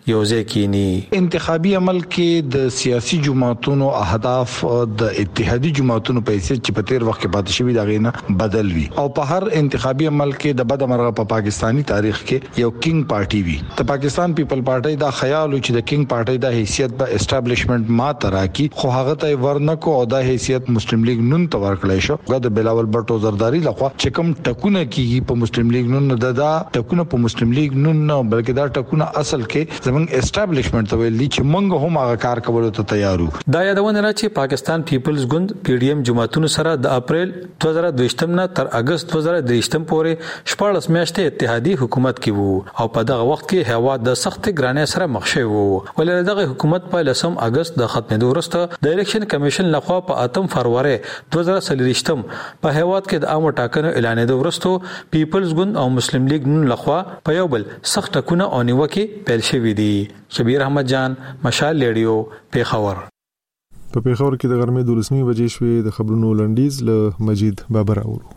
[SPEAKER 19] یو ځای کینی.
[SPEAKER 21] انتخابي عمل کې د سیاسي جماعتونو اهداف د اتحادي جماعتونو په حیثیت چې په تیر وخت کې پاتې شوی دا غینه بدل وي او په هر انتخابي عمل کې د بدمرغه په پاکستانی تاریخ کې یو کینګ پارټي وي. د پاکستان پیپل پارټي دا خیال و چې د کینګ پارټي د حیثیت په اسټابلیشمنت ما تراکی خو هغه ته ورنکو او د حیثیت مسلم لیگ نون ته ورکړی شو. د بلاول بټو زرداری لخوا چې کوم ټکونه کیږي په مسلم لیگ نون د دا ټکونه په مسلم لیگ نون نه بلکې دا ټکونه اصل کې زمونږ اسټابلیشمنت ته ویلي چې موږ هم هغه کار کولو ته تیار یو.
[SPEAKER 19] دا یادونه را چې پاکستان پیپلز ګوند پی ډی ایم جماعتونو سره د اپریل دوه زره دوه نه تر اگست دوه زره درې پورې شپږ میاشتې اتحادی حکومت کې وو او په دغه وخت کې هوا د سخت ګرانۍ سره مخ شوی وو. ولې دغه حکومت په لسم اگست د ختمېدو وروسته د الیکشن کمیشن لخوا په اتم فروری دوه زره څلوېښت په هیواد کې د عامه ټاکنو اعلانېدو وروسته پیپلز ګوند او مسلم لیگ نن لخوا په یو بل سخت ټکونه او نیوکه پیل شوې دي. شبیر احمد جان، مشال ریډیو، پیښور.
[SPEAKER 1] په پیښور کې د غرمې دولسمې بجې شوې. د خبرونو لنډیز له مجید بابر اورو.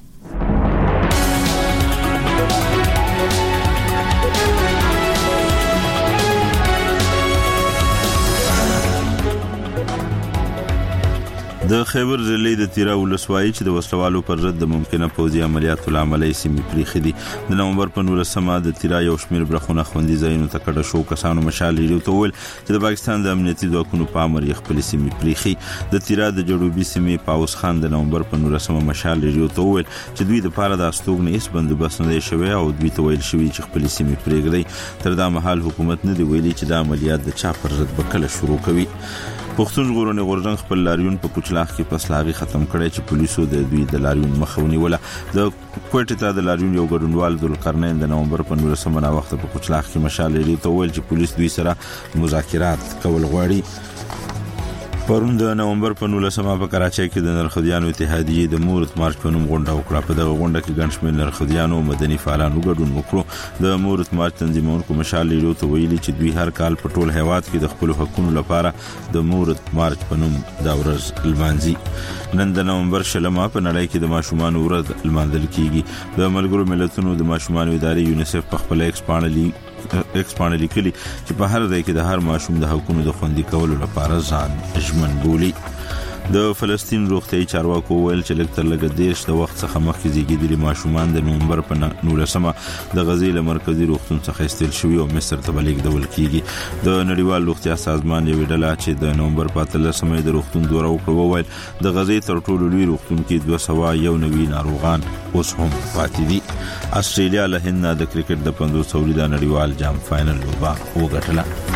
[SPEAKER 2] د خیبر ضلع د تیرا ولسوالۍ چې د وسلوالو پر ضد د ممکنه پوځي عملیاتو لامل سیمې پریخي دي. د نومبر په نولسمه د تیرا یو شمېر برخونه خوندي ځایونو ته کډه شو. کسانو مشال ریډیو ته وویل چې د پاکستان د امنیتي ځواکونو په امر یې خپلې سیمې پریخي. د تیرا د جنوبي سیمې پاوس خان د نومبر په نولسمه مشال ریډیو ته وویل چې دوی د پاره د استوګنې هیڅ بندوبست نه دی شوی او دوی ته ویل شوی چې خپلې سیمې پرېږدي. تر دا مهال حکومت نه دی ویلي چې د عملیات د چا پر ضد به کله شروع کوي. پښتون ژغورنې غورځنګ خپل لاریون په کوچلاخ کې پسلاغي ختم کړي چې پولیسو د دوی د لاریون مخه ونیوله. د کوټې ته د لاریون یو ګډونوال ذوالقرنین د نومبر په نولسمه نا وخت په کوچلاخ کې مشال لري ته ویل چې پولیس دوی سره مذاکرات کول غواړي. پرون د نومبر په نولسمه په کراچۍ کې د نرخديانو اتحادیې د مورت مارچ په نوم غونډه وکړه. په دغه غونډه کې ګڼ شمېر نرخديانو مدني فعالانو ګډون وکړو. د مورت مارچ تنظیمونکو مشال لري ته ویلي چې دوی هر کال په ټول هیواد کې د خپل حقوقو لپاره د مورت مارچ په نوم دا ورځ لمانځي. نن د نومبر شلمه په نړۍ کې د ماشومان ورځ لمانځل کیږي. د ملګرو ملتونو د ماشومان ادارې یونیسف په خپل ایکس پاڼه ایکس پاڼه لیکلي چې په هر ځای کې د هر ماشوم د حقوقو د خوندي کولو لپاره ځان ژمن بولي. د فلسطین روغتیايي چارواکو ویل چې لږ تر لږه دیرش د وخت څخه مخکې زیږیدلي ماشومان د نومبر په نولسمه د غزې له مرکزي روغتون څخه ایستل شوي او مصر ته به لیږدول کیږي. د نړیوال روغتیا سازمان یوه ډله چې د نومبر په اتلسمه د روغتون دوره وکړه وویل د غزې تر ټولو لوی روغتون کې دوه سوه یو نوي ناروغان اوس هم پاتې دي. استرالیا له هند د کرکټ د پنځوس اوریدا نړیوال جام فائنل لوبه وګټله.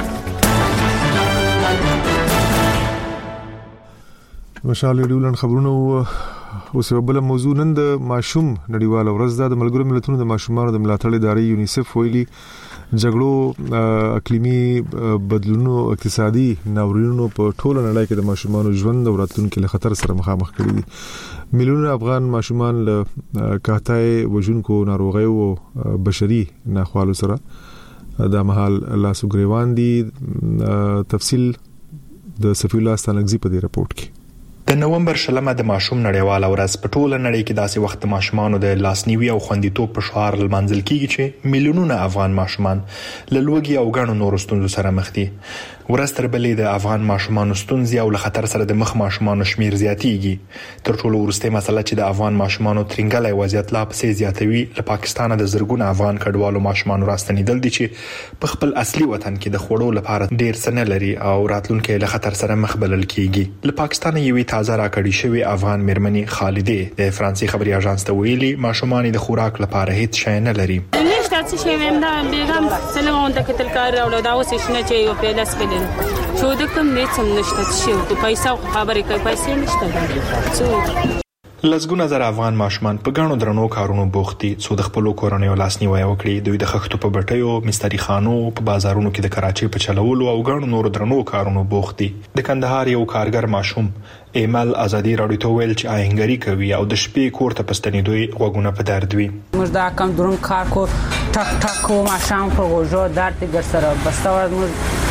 [SPEAKER 1] مشال ریډیو خبرونه اوس یو بل موضوع. نن د ماشوم نړیوال ورځ ده. د ملګرو ملتونو د ماشومانو د ملاتړ ادارې یونیسف ویلي جګړو، اقلیمي بدلونونو، اقتصادي ناورینونو په ټوله نړۍ کې د ماشومانو ژوند او راتلونکي له خطر سره مخامخ کړي دي. میلیونونه افغان ماشومان له کاهتای وژونکو ناروغیو او بشري ناخوالو سره د مهال لاسو ګریوان دي. تفصیل د سفیر الله ستانکزي په دې رپورت کې.
[SPEAKER 22] د نومبر شلمه د ماشوم نړیواله ورځ په ټوله نړۍ کې داسې وخت ماشومانو د لاسنیوي او خوندیتوب په شعار لمانځل کیږي چې میلیونونه افغان ماشومان له لوږې او ګڼو نورو ستونزو سره مخ دي. ورځ تر بلې د افغان ماشومانو ستونزې او له خطر سره د مخ ماشومانو شمیر زیاتېږي. تر ټولو وروستۍ مسله چې د افغان ماشومانو ترنګلای وضعیت لا پسې زیاتوي له پاکستان د زرګونو افغان کډوالو ماشومانو راستنیدل دي چې په خپل اصلي وطن کې د خوړو لپاره ډیر څه نه لري او راتلونکي له خطر سره مخ بلل کیږي. له پاکستان یوې تازه راکړې شوی افغان مېرمنې خالدې د فرانسې خبري اژانس ته ویلي ماشومان د خوراک لپاره هیڅ شی نه لري.
[SPEAKER 23] نشته چې ویم دا بیګم سلام ته کتل کار راوړل دا اوس شنه چې یو پیلاس کړل شو د کوم نڅم نشته چې په پیسې خبرې کوي پیسې نشته څو
[SPEAKER 22] لزګونه زر افغان ماشومان په ګڼو درنو کارونو بوخت دي. څو د خپل کورنیو لاسنیوي وکړي. دوی د خښتو په بټیو، مستری خانو، په بازارونو کې د کراچۍ په چلولو او ګڼو نورو درنو کارونو بوخت دي. د کندهار یو کارګر ماشوم ایمل ازادي راډیو ته ویل چې آهنګری کوي او د شپې کور ته پستنیدوي غوګونه په درد وي.
[SPEAKER 24] موږ دا کم درون کار کو ټک ټک کو ماشام په غوجو درد ګر سره بستور موږ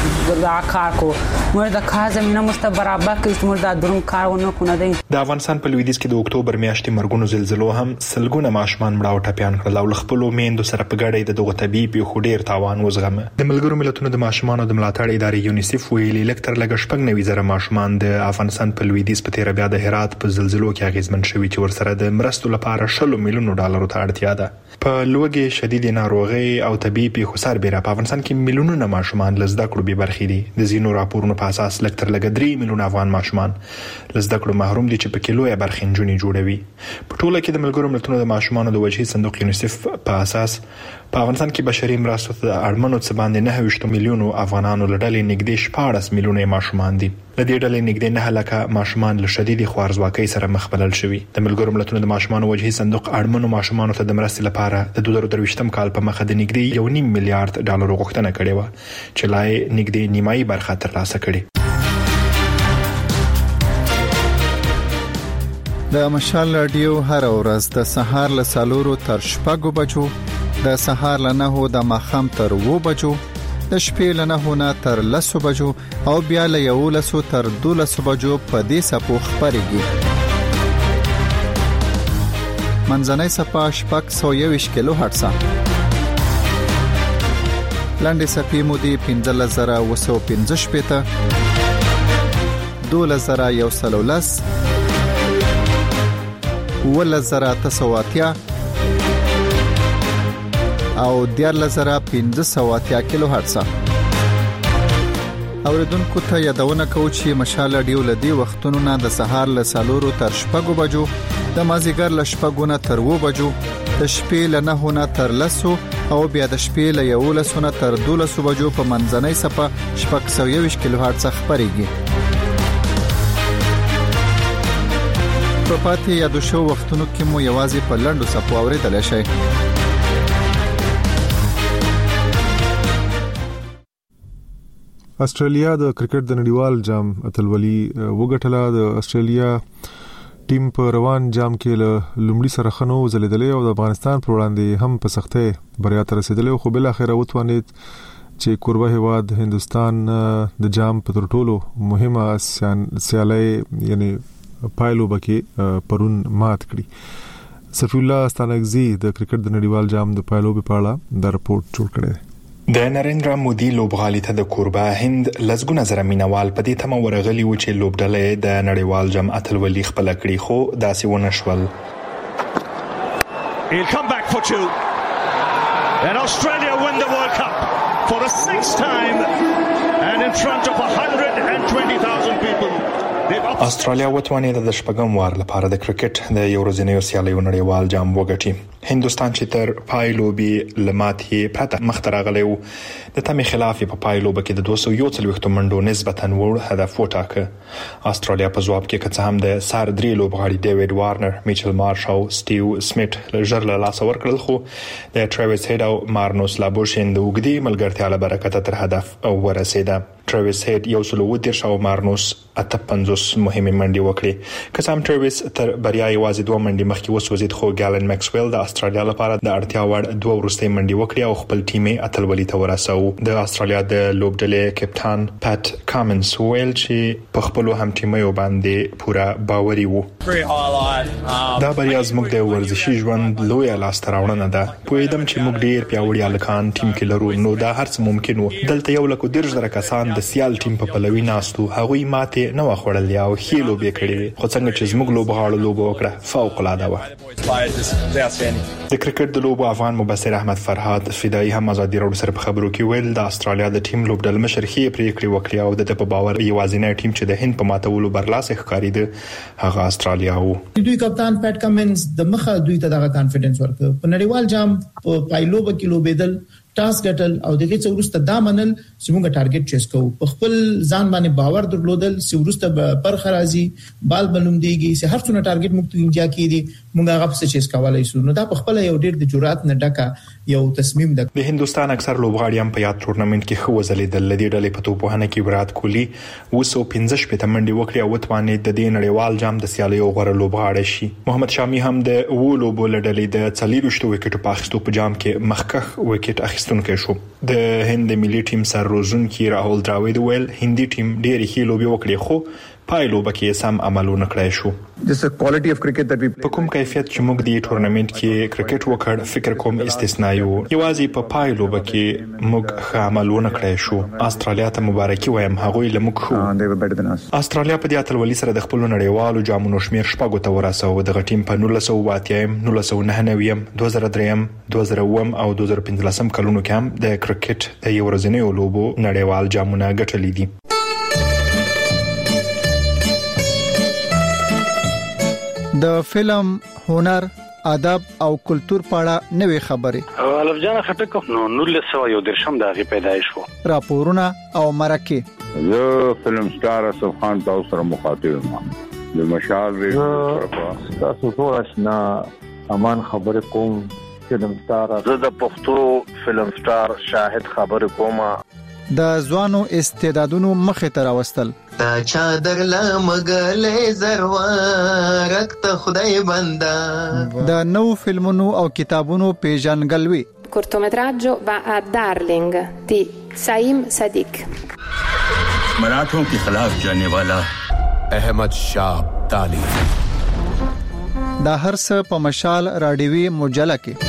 [SPEAKER 3] کار کو موږ د کار زمينه مست برابر کړو موږ د درون کارونه کو نه دی.
[SPEAKER 22] د افغانستان په لویدیځ کې د اکتوبر میاشتې مرګونو زلزلو هم سلګونه ماشومان مړه او ټپيان کړل او خپل میندو سره په ګډه د دغه طبيعي پیښو ډیر تاوان وزغمه. د ملګرو ملتونو د ماشومانو د ملاتړ ادارې یونیسف ویلي لکتر لګ شپږ نوي زره ماشومان د افغانستان په لویدیځ په تیر بیا د هرات په زلزلو کې اغیزمن شوي چې ورسره د مرستو لپاره شل میلیون ډالر ته اړتیا ده. په لوګي شدید ناروغي او طبي پیښو سربېره په افغانستان کې میلیونونه ماشومان لزده کړو به برخې دي. د زینو راپورونو په اساس لکتر لګ درې میلیون افغان ماشومان لزده کړو محروم دي چې په کیلوې برخې جوړي جوړوي. په ټوله کې د ملګرو ملتونو د ماشومانو د وجهي صندوق یونیسف په اساس په افغانستان کې بشري مرستو ته اړمنو څه باندې نه ویشت میلیون افغانانو لړلې نږدې شپږ میلیونه ماشومان دي. د دې ډلې نږدې نه لکه ماشومان له شدید خوارزواکۍ سره مخ بلل شوي. د ملګرو ملتونو د ماشومانو وجهي صندوق اړمنو ماشومانو ته د مرستې لپاره د دوه زره درویشتم کال په مخه د نږدې یو نیم میلیارډ ډالر غوښتنه کړې و چې لای نږدې نیمایي برخه ترلاسه کړې.
[SPEAKER 5] د مشال رادیو هر ورځ د سهار له سالورو تر شپږو بجو، د سهار له نهو د ماښام تر اوو بجو، د شپې له نهو نه تر لسو بجو او بیا له یولسو تر دولسو بجو په دې سپو خپرېږي. منځنۍ سپه شپږ سوه یوویشت کیلو هرټزه، لنډې سپې مودې پنځلس زره اوه سوه پنځه شپېته، دولس زره یو سل او لس، اوولس زره اته سوه اتیا او دیارلس زره پنځه سوه اتیا کیلو هرټزه. اوریدونکو ته یادونه کوو چې مشال رادیو له دې وختونو نه د سهار له سالورو تر شپږو بجو، د مازیګر له شپږو نه تر اوو بجو، د شپې له نهو نه تر لسو او بیا د شپې له یولسو نه تر دولسو بجو په منځنۍ سپه شپږ سوه یوویشت کیلو هرټزه خپرېږي. په پاتې یادو شو وختونو کې مو یوازې په لنډو سپو اورېدلی شئ.
[SPEAKER 1] استرالیا د کرکټ د نړیوال جام اتلولي وګټله. د استرالیا ټیم په روان جام کې له لومړي سره خنو زلیدلې او د افغانستان پر وړاندې هم په سختۍ بریا ته رسیدلې خو بل اخر وتوانید چې کوربه هیواد هندستان د جام په تر ټولو مهمه سیالي یعنی پایلو بکی پرون مات کړی. صفی الله استانګزی د کرکټ د نړیوال جام د پایلو په اړه د رپورت جوړ کړی.
[SPEAKER 22] د نریندرا مودي لوبغالي ته د کوربه هند لزګونه زره مینوال په دې تمه ورغلي و چې لوبډلې د نړیوال جام اتلولي خپل کړی خو داسې ونه شول.
[SPEAKER 7] He'll come back for two. And Australia win the World Cup for the sixth time and in front of one hundred twenty thousand people.
[SPEAKER 22] استرالیا وتوانید د شپږم وار لپاره د کرکټ د یو ورځنیو سیالیو نړیوال جام وګټي. هندستان چې تر پایلوبي لماتې پرته مخته راغلی و د تمې خلاف په پایلوبه کې د دوه سوه یو څلوېښت منډو نسبتاً وړ هدف وټاکه. استرالیا په ځواب کې که څه هم د سار درې لوبغاړي ډیوډ وارنر، میچل مارش او سټیو سمیت ژر له لاسه ورکړل خو د ټریویس هیډ او مارنوس لابوشین د اوږدې ملګرتیا له برکته تر هدف ورسېده. ټریویس هیډ یو سل اووه دېرش او مارنوس اته پنځوس مهمې منډې وکړې. که څه هم ټریویس تر بریا یوازې دوه منډې مخکې وسوځېد خو ګالن میکسویل د استرالیا لپاره د اړتیا وړ دوه وروستۍ منډې وکړې او خپل ټیم یې اتلولي ته ورساوه. د استرالیا د لوبډلې کپټان پات کامنز ویل چې په خپل هم ټیمو باندې پوره باوري وو. دا بریا زموږ د ورزشي ژوند لوی لاسته راوړنه ده. پوهیدم چې موږ ډیر پیاوړي الکان ټیم کې لرو نو دا هر څه ممکن وو. دلته یو لکه ډیر زره کسان د سیال ټیم په پلوي ناستو هغوی ماته نه وخوړل او خېلو به کړی خو څنګه چې زموږ لوبغاړو لوبه وکړه فوق العاده و. د کرکټ د لوبو افغان مبصر احمد فرهاد فدایي هم ازادي راډیو سره په خبرو کې ویل د استرالیا د ټیم لوبډل مشر خې پریکړې وکړې او د په باور یوازینی ټیم چې د هند په ماتولو برلاسه ښکارېده هغه استرالیا وو.
[SPEAKER 24] دوی کپتان پټ کمنز د مخه دوی ته دغه کانفیډنس ورکړ. په نړیوال جام په پایلوبه کې لوبېدل ټاس ګټل او دغه څه ورسته دا منل چې موږ ټارګټ چیس کوو. په خپل ځان باندې باور درلودل چې ورسته پر خرازي بال بلوم دیږي چې هر څونه ټارګټ موږ ته انجا کیږي موږ هغه څه چیز کولای شو. نو دا په خپل یو ډیر د جرأت نه ډکه یو تصمیم ده.
[SPEAKER 22] د هندستان اکثر لوبغاړي هم په یاد ټورنمنت کې خو وزلیدل. لدی ډلې په توپوهنه کې ویرات کوهلی وسو پنځه شپږ منډي وکړي او توانې د دې نړیوال جام د سیالیو غوړه لوبغاړی شي. محمد شامی هم د وولو بول ډلې د څلورشتو وکټو په اخیستو په جام کې مخکخ وکټ اخیستونکی شو. د هند ملي ټیم سر روزونکي راهول دراوید ویل هندي ټیم ډېر ښه لوبي وکړي خو پایلو بکې سم عملونه کړای شو. په کوم کیفیت چې موږ د ټورنمنت کې کرکټ وکړ فکر کوم استثنایی وو. یوازې په پایلو بکې موږ ښه عملونه کړای شو. استرالیا ته مبارکي وایم هغوی لمک خو. استرالیا په دې اتلولي سره د خپل نړیوالو جامونو شمیر شپږو ته ورساو. د ټیم په نولس سوه اتیا نولس سوه نهه نوي دوه زره درې دوه زره اووه او دوه زره پنځلس کلونو کې هم د کرکټ د یو ورځنیو لوبو نړیوال جامونه ګټلي دي.
[SPEAKER 5] د فلم، هنر، ادب او کلچر په اړه نوې خبرې.
[SPEAKER 4] الف جان خټک نو نولس سوه یو درشم دغه پیدایش وو.
[SPEAKER 5] راپورونه او مرکه.
[SPEAKER 6] زه فلم سٹار اسف خان تاسو سره مخاطب یم. د مشال ریډیو تاسو ټول آشنا امان خبر کوم. فلم سٹار
[SPEAKER 8] زه د پښتو فلم سٹار شاهد خبر کوم.
[SPEAKER 5] د ځوانو استعدادونو مخه ته راوستل.
[SPEAKER 9] تا چادر لا مګلې زروارک ته خدای بندا.
[SPEAKER 5] د نو فلمونو او کتابونو پیژنګلوي.
[SPEAKER 25] cortometraggio va a Darling di Saim Sadiq.
[SPEAKER 26] मराठों के खिलाफ जाने वाला अहमद शाह अब्दाली.
[SPEAKER 5] دا هر څه په مشال رادیوي مجله کې.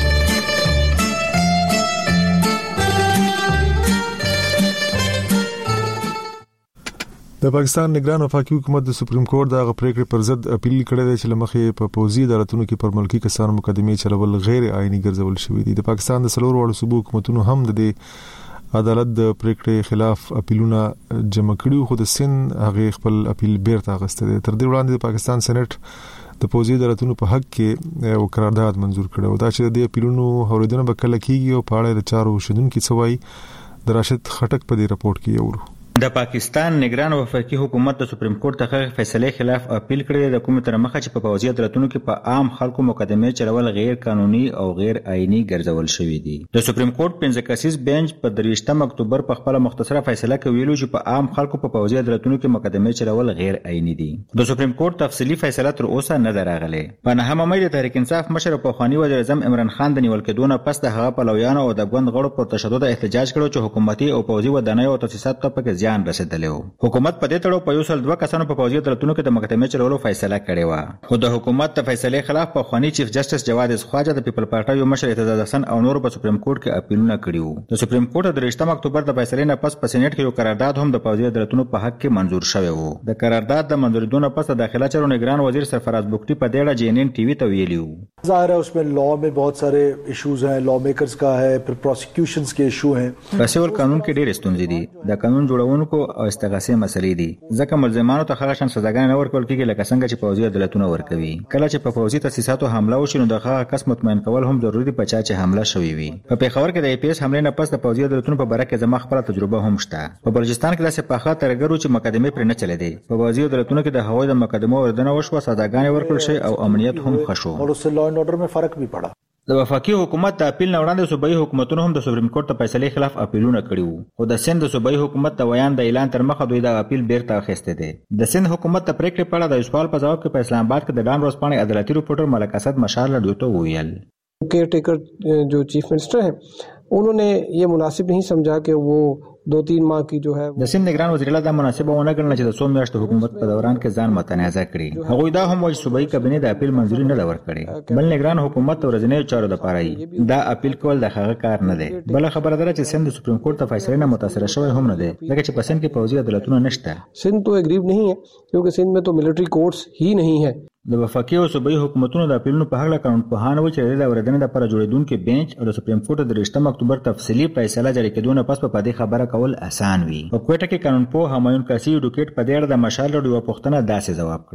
[SPEAKER 1] د پاکستان نگران وفاقي حکومت د سپریم کورټ د پریکړې پر ضد اپیل کړی دی چې لمخې په پوزي عدالتونو کې پر ملکی کسانو مقدمې چلول غیر آئینی ګرځول شوې دي. د پاکستان د سلور وړو صوبو حکومتونو هم د دې عدالت د پریکړې خلاف اپیلونه جمع کړي خو د سن هغه خپل اپیل بیرته اغسته دي. تر دې وړاندې د پاکستان سېنات د پوزي عدالتونو په حق کې یو قرارداد منزور کړو. دا چې د اپیلونو اوریدنه به کله کیږي او په اړه د چارو شیدونکو څوای د راشد خټک په دې راپورټ کې یورو.
[SPEAKER 27] د پاکستان نگران وفاقي حکومت د سپریم کورټ ته فیصله خلاف اپیل کړی د کوم تر مخه چې په پوزي عدالتونو کې په عام خلکو مقدمه چلول غیر قانوني او غیر آئینی ګرځول شوی دی. د سپریم کورټ پنځه کسیز بنچ په دریشتم اکتوبر په خپل مختصره فیصله کې ویلو چې په عام خلکو په پوزي عدالتونو کې مقدمه چلول غیر آئینی دي. د سپریم کورټ تفصیلی فیصله تر اوسه نه دراغله. په نهمه مې د تحریک انصاف مشر په خواني وزیر اعظم عمران خان د نیول کېدو نه پس د هغه پلویانو او د ګوند غړو پر تشدد احتجاج کړو چې حکومتي او پوزي ودانۍ او تاسیسات ته پکې زیان رسیدلی. حکومت په دې تړاو په یو سل دوه کسانو په پوزي عدالتونو کې د مقدمه چلولو فیصله کړې و. خو د حکومت د فیصلې خلاف په خواني چیف جسټس جواد خواجه د پیپل پارټي یو مشر اعتزاز حسن او نور په سپریم کورټ کې اپیلونه کړي وو. د سپریم کورټ د رښتم اکتوبر د فیصلې نه پس په سېنات کې یو قرارداد هم د پوزي عدالتونو په حق کې منزور شوی وو. د قرارداد د منزوریدو نه پس د داخله چارو نگران وزیر سرفراز بوکټي په دېړه جی ان ان ټي وي ته ویلي وو.
[SPEAKER 28] ظاهر ہے اس میں لا میں بہت سارے ایشوز ہیں. لا میکرز کا ہے پھر پروسیکیوشنز کے ایشو ہیں.
[SPEAKER 27] په سیول قانون کې ډېر ستونزې دي. د قانون جوړونکو او استغاثې مسلې دي. ځکه ملزمانو ته هغه شان سزاګانې نه ورکول کېږي لکه څنګه چې پوزي عدالتونه ورکوي. کله چې په پوزي تاسیساتو حمله وشي نو دغه کس مطمئن کول هم ضروري دي په چا چې حمله شوی وي. په پیښور کې د ای پی ایس حمله نه پس د پوزي عدالتونو په باره کې زما خپل تجربه هم شته. په بلوچستان کې داسې پاخه ترګرو چې مقدمه پر نه چلې دي. په پوزي عدالتونو کې د هوای د مقدمو اوریدنه وشوه، سزاګانې ورکول شي او امنیت هم ښه شو.
[SPEAKER 28] اور اس سے لا اینڈ آرڈر میں فرق بھی پڑا.
[SPEAKER 27] د وفاقي حکومت د اپیل نه وړاندې صوبایي حکومتونو هم د سپریم کورټ ته فیصلې خلاف اپیلونه کړي وو. خو د سند د صوبایي حکومت د ویان د اعلان تر مخه دوی د اپیل بیرته اخیسته دي. د سند حکومت د پریکړې په اړه د سوال په جواب کې په اسلام آباد کې د ډان ورځپاڼې عدالتي رپورټر ملک اسد مشال لډو ته ویل
[SPEAKER 29] کیئر ٹیکر جو چیف منسٹر ہیں انہوں نے یہ مناسب نہیں سمجھا کہ وہ دو تین ماہ کی جو ہے
[SPEAKER 27] د سند نگران وزیر اعلی د مناسبه ونه ګڼل چې د څو میاشتو حکومت په دوران کې ځان متنازع کړي. هغوی دا هم وایي صوبایي کابینه د اپیل منځوري نه ورکړي. بل نگران حکومت ورځنی چارو د پاره دا اپیل کول د هغه کار نه دی. بل خبره ده چې سند سپریم کورټ ته فیصله نه متاثر شوی هم نه دی لکه چې په سند کې پوزي عدالتونه نشته.
[SPEAKER 29] سند تو اگریو نہیں ہے کیونکہ سند میں تو ملٹری کورٹس ہی نہیں ہے.
[SPEAKER 27] د وفاقي او صوبایي حکومتونو د اپیلونو په حق قانون پوهانه و چې د اوریدنې لپاره جوړیدونکو بنچ او د سپریم کورټ د رښتم اکتوبر تفصیلی فیصله جاری کېدو نه پس په دې خبره کول آسان وي. په کوټه کې قانون پوه همایون کاسی ایډوکیټ په دې اړه د مشال ډیو پښتنه داسې جواب کړ.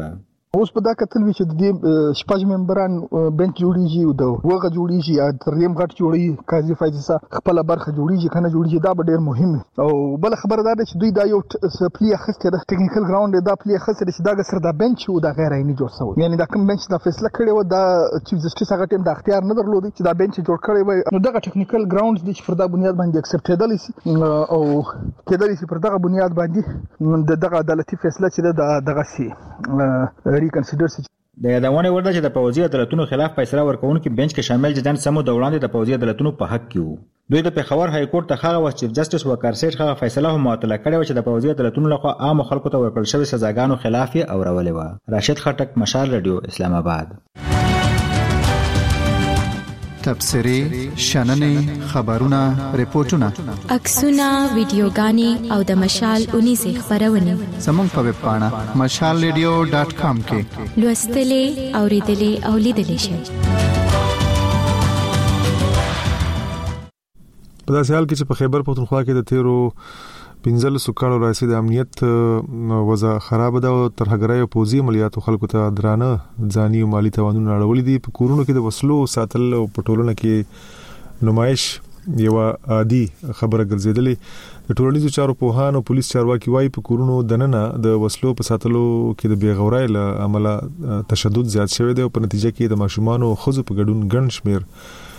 [SPEAKER 10] اوس په دا کتل وی چې د شپږ ممبران بنچ جوړیږي او د وغه جوړیږي یا تریم غټ جوړي قاضي فیصله خپل برخه جوړیږي کنه جوړیږي دا ډېر مهم او بل خبره ده چې دوی دا یو پلی اخسته د ټیکنیکل ګراوند دا پلی اخسته چې دا سره د بنچ او د غیر عیني جوړ شوی یعنی دا کوم بنچ دا فیصله کړي و دا چیف جسټیس هغه ټیم د اختیار نه درلودي چې دا بنچ جوړ کړي وي نو دغه ټیکنیکل ګراوند د پر دا بنیاد باندې اکسپټیبل شي او کېدلی شي پر دغه بنیاد باندې دغه عدالتي فیصله چې دغه شي ریکنسیډر شي
[SPEAKER 27] د یادونه ورده چې د پوځي عدالتونو خلاف فیصله ورکوونکي بنچ کې شامل جدان سمو د وړاندې د پوځي عدالتونو په حق کې وو دوی د پیښور های کورټ ته هغه وخت چیف جسټیس وکارسیټ هغه فیصله هم معطله کړې و چې د پوځي عدالتونو لخوا عام خلکو ته ورکړل شوی سزاګانو خلاف یې اورولې و. راشد خټک، مشال رادیو، اسلام آباد.
[SPEAKER 5] تبصرې، شننې، خبرونه، ریپورتونه،
[SPEAKER 11] عکسونه، ویډیوګانې او د مشال اونیزې خبرونه
[SPEAKER 5] زموږ په ویب پاڼه مشال ریډیو ډاټ کام کې
[SPEAKER 11] لوستلې، اوریدلې او لیدلې شئ.
[SPEAKER 1] په داسې حال کې چې په خیبر پختونخوا کې د تیرو پنځل سکاړو راځي د امنیت وضع خراب ده او ترهګرای او پوزي عملیاتو خلکو ته درانه ځاني او مالی توانونه اړولې دي. په کورونو کې د وسلو ساتل او پټولونه کې نمایش یو عادي خبره ګرځیدلې. د ټولنیزو چارو پوهان او پولیس چارواکي وايي په کورونو دننه د وسلو په ساتلو کې د بیغورۍ له امله تشدد زیات شوی دی او په نتیجه کې د ماشومان او خزو په ګډون ګڼ شمیر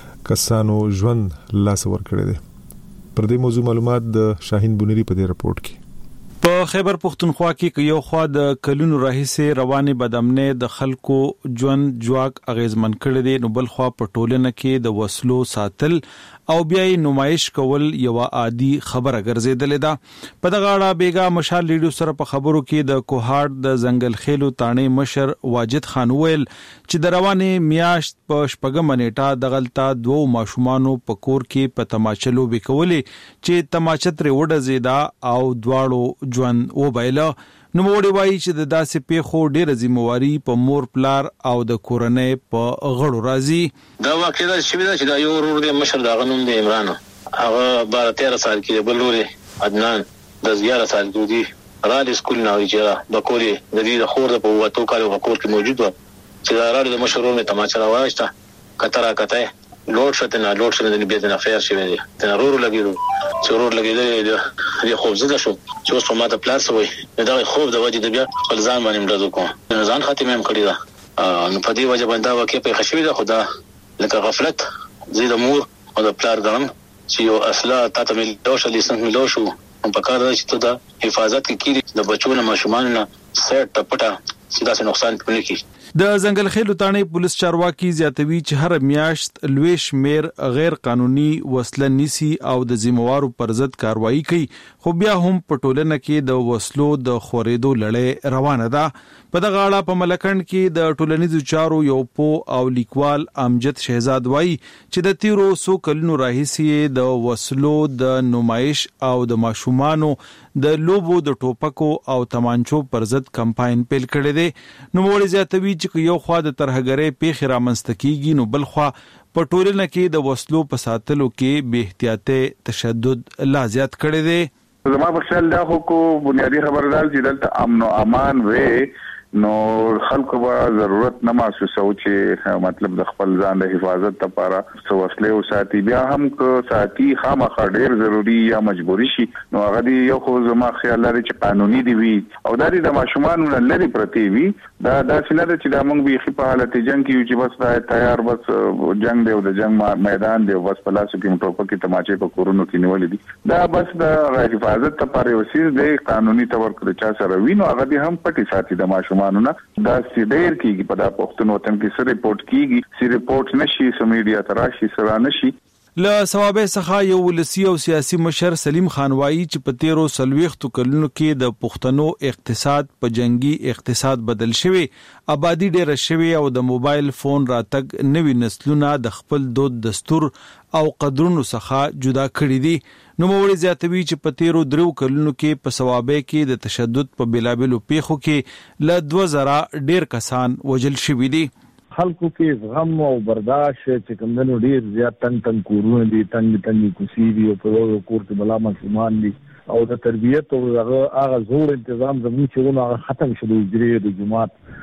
[SPEAKER 1] کسانو ژوند لاس ور کړی دی. پر دې موضوع معلومات د شاهین بونری په دې رپورت کې.
[SPEAKER 12] په خیبر پختونخوا کې یو خوا د کلونو راهیسې رواني بدامنۍ د خلکو ژوند جواک اغیزمن کړي دي نو بل خوا په ټولنه کې د وسلو ساتل او بیا نمایش کول یو عادي خبره ګرځیدلې ده. په دغه اړه بیګا مشال ریډیو سره په خبرو کې د کوهاټ د ځنګل خېلو تانې مشر واجد خان ویل چې د رواني میاشت په شپږم نیټه دغلطه دوه ماشومانو په کور کې په تماچلو وکولې چې تماچتر وډه زیدا او دواړو ژوند وبایله. نو موړي وایي چې د داسې پیښو ډېره ذمہواری په مور پلار او د کورنۍ په غړو راځي.
[SPEAKER 13] دا واقعي ده چې دا یو ورور دی مشر دا غنوم دی عمران هغه بارا تیرہ سال کې بل ورور عدنان د زیاره سال کې دی را د سکول نه ویجره د کوري د دې خور د په وټو کارو په کور کې موجود و چې دا را د مشرونو نه تماچا راوښته کتره کته لوډ شته نه لوډ شته د بیت نه فیر شوی دی ته ورور لګیدو څورور لګیدل دی خوب زده شو چې اوس په ماته پلاس وای دا خوب د وجه د بیا خپل ځان باندې مړه کوم ځان خاتمه هم کړی دا نو په دې وجه باندې واقع په خشوي ده خدا لکه غفلت زید مور او د پلار ګرم چې یو اصله تاسو مل دوشه لیسنس ملو شو په کار ده چې ته د حفاظت کې کیږي د بچو نه ماشومان نه سیټ ټپټه سیدا سه نقصان پونه کی.
[SPEAKER 12] د ځنګل خېلو تانې پولیس چارواکي زیاتوي چې هر میاشت لوی شمیر غیر قانوني وسله نیسي او د ذمہوارو پر ضد کاروایی کوي خو بیا هم په ټولنه کې د وسلو د خورېدو لړۍ روانه ده. په دغه اړه په ملکند کې د ټولنیزو چارو یو پو او لیکوال امجد شهزاد وایي چې د تیرو سو کلونو راهیسې د وسلو د نمایش او د ماشومانو د لوبو د ټوپکو او تمانچو پر ضد کمپاین پیل کړی دی. نو موږ زیاتوي چې یو خوا د ترهګرۍ پیښې رامنځته کیږي نو بل خوا په ټولنه کې د وسلو په ساتلو کې بے احتیاطي تشدد لا زیات کړی دی.
[SPEAKER 6] زما په خیال دا خو کو بنیادی خبردار چې دلته امن او امان وې نو خلکو به ضرورت نه محسوسو چې مطلب د خپل ځان د حفاظت لپاره څه وسلې او ساتي بیا هم که ساتي خامخا ډیر ضروری یا مجبوری شي نو هغه دی یو خو زما خیال لري چې قانوني دی وي او دا د ماشومان لري پرتی وي دا داسې نه ده چې دا موږ به په حالت جنگ کې یو چې بس دا تیار بس جنگ دی او د جنگ میدان دی بس په لاسو کې موټو کې تماچې په کورونو کې نیولې دي دا بس د حفاظت لپاره وسیله دی قانوني تور کړی چا سره وینو هغه دی هم پټي ساتي د ماشومان مانونه دا سیډیر کیږي په دا پښتون وطن کې سره ریپورت کیږي سی ریپورت نشي سو میډیا تراشي سره نشي.
[SPEAKER 12] له ثوابه څخه یو ولسی او سیاسي مشر سلیم خان وایي چې په تیرو سلويختو کلونو کې د پښتنو اقتصاد په جنگي اقتصاد بدل شوی آبادی ډیره شوی او د موبایل فون راتګ نوي نسلونه د خپل دود دستور او قدرونو څخه جدا کړی دي. نو موږ زیاتوي چې په تیرو درو کلونو کې په ثوابه کې د تشدد په بلابلو پیښو کې له دوه زره ډیر کسان وجل شوی دي.
[SPEAKER 28] خلکو کې زغم او برداشت چې کومنو ډیر زیات تنگ تنگ کورونه دي تنگ تنگ کوسی دي او په یو کور کې بلا مسلمان دي او د تربیت او هغه هغه زور تنظیم زموږ چې هغه ختم شوه د جری د جماعت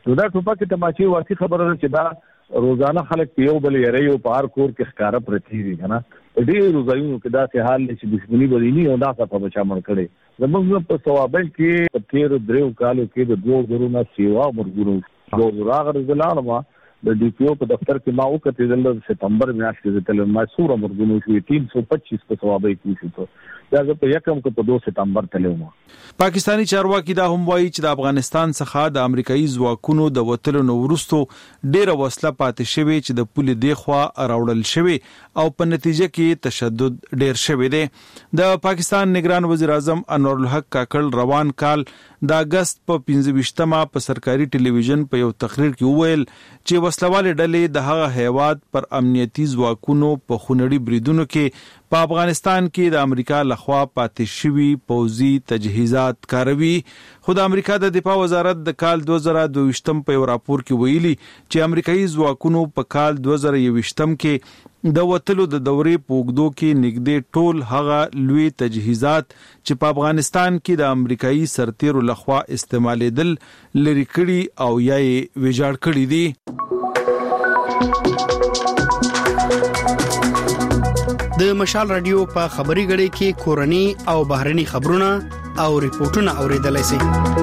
[SPEAKER 28] نو دا ټوپک تماچې ورتي خبره چې دا روزانه خلک په یو بل یې ریو په هر کور کې ښکارا پرتی دي کنه دې روزایو کې دا څه حال چې دښمنی بدینی او دا څه په چا مړ کړي زموږ په ثوابل کې په تیر دریو کالو کې د دوه درونه سیوا مرګونو دوه راغره زلالما د ډي پی او په دفتر کې ما وکړې د سپتمبر میاشت کې د تل مسوره مرګونو شوې تین سو پچیس په ثوابې کې شو دا په یکم کې په دوه سپتمبر تلوم
[SPEAKER 12] پاکستانی چارواکي دا هم وایي چې د افغانستان څخه د امریکایي ځواکونو د وټلو نو ورستو ډیره وسله پاتې شوی چې د پولې دی خوا راوړل شوی او په نتیجه کې تشدد ډیر شوی دی د پاکستان نگران وزیر اعظم انور الحق کاکل روان کال د اگست په پنځه ویشتمه په سرکاري ټلویزیون په یو تقریر کې وویل چې وسلواله ډلې د هغه هیواد پر امنیتي ځواکونو په خونړي بریدونو کې په افغانستان کې د امریکا لخوا پاتې شوی پوځي تجهیزات کاروي. خو د امریکا د دفاع وزارت د کال دوه زره دوه ویشتم په یو راپور کې ویلي چې امریکایي ځواکونو په کال دوه زره یو ویشتم کې د وټلو د دورې پوګدو کې نږدې ټول هغه لوی تجهیزات چې په افغانستان کې د امریکایي سرتیرو لخوا استعمالیدل لري کړي او یا یې ویجاړ کړي دي.
[SPEAKER 2] د مشال رادیو په خبري غړي کې کورني او بهرني خبرونه او ریپورتونه اوریدلای شئ.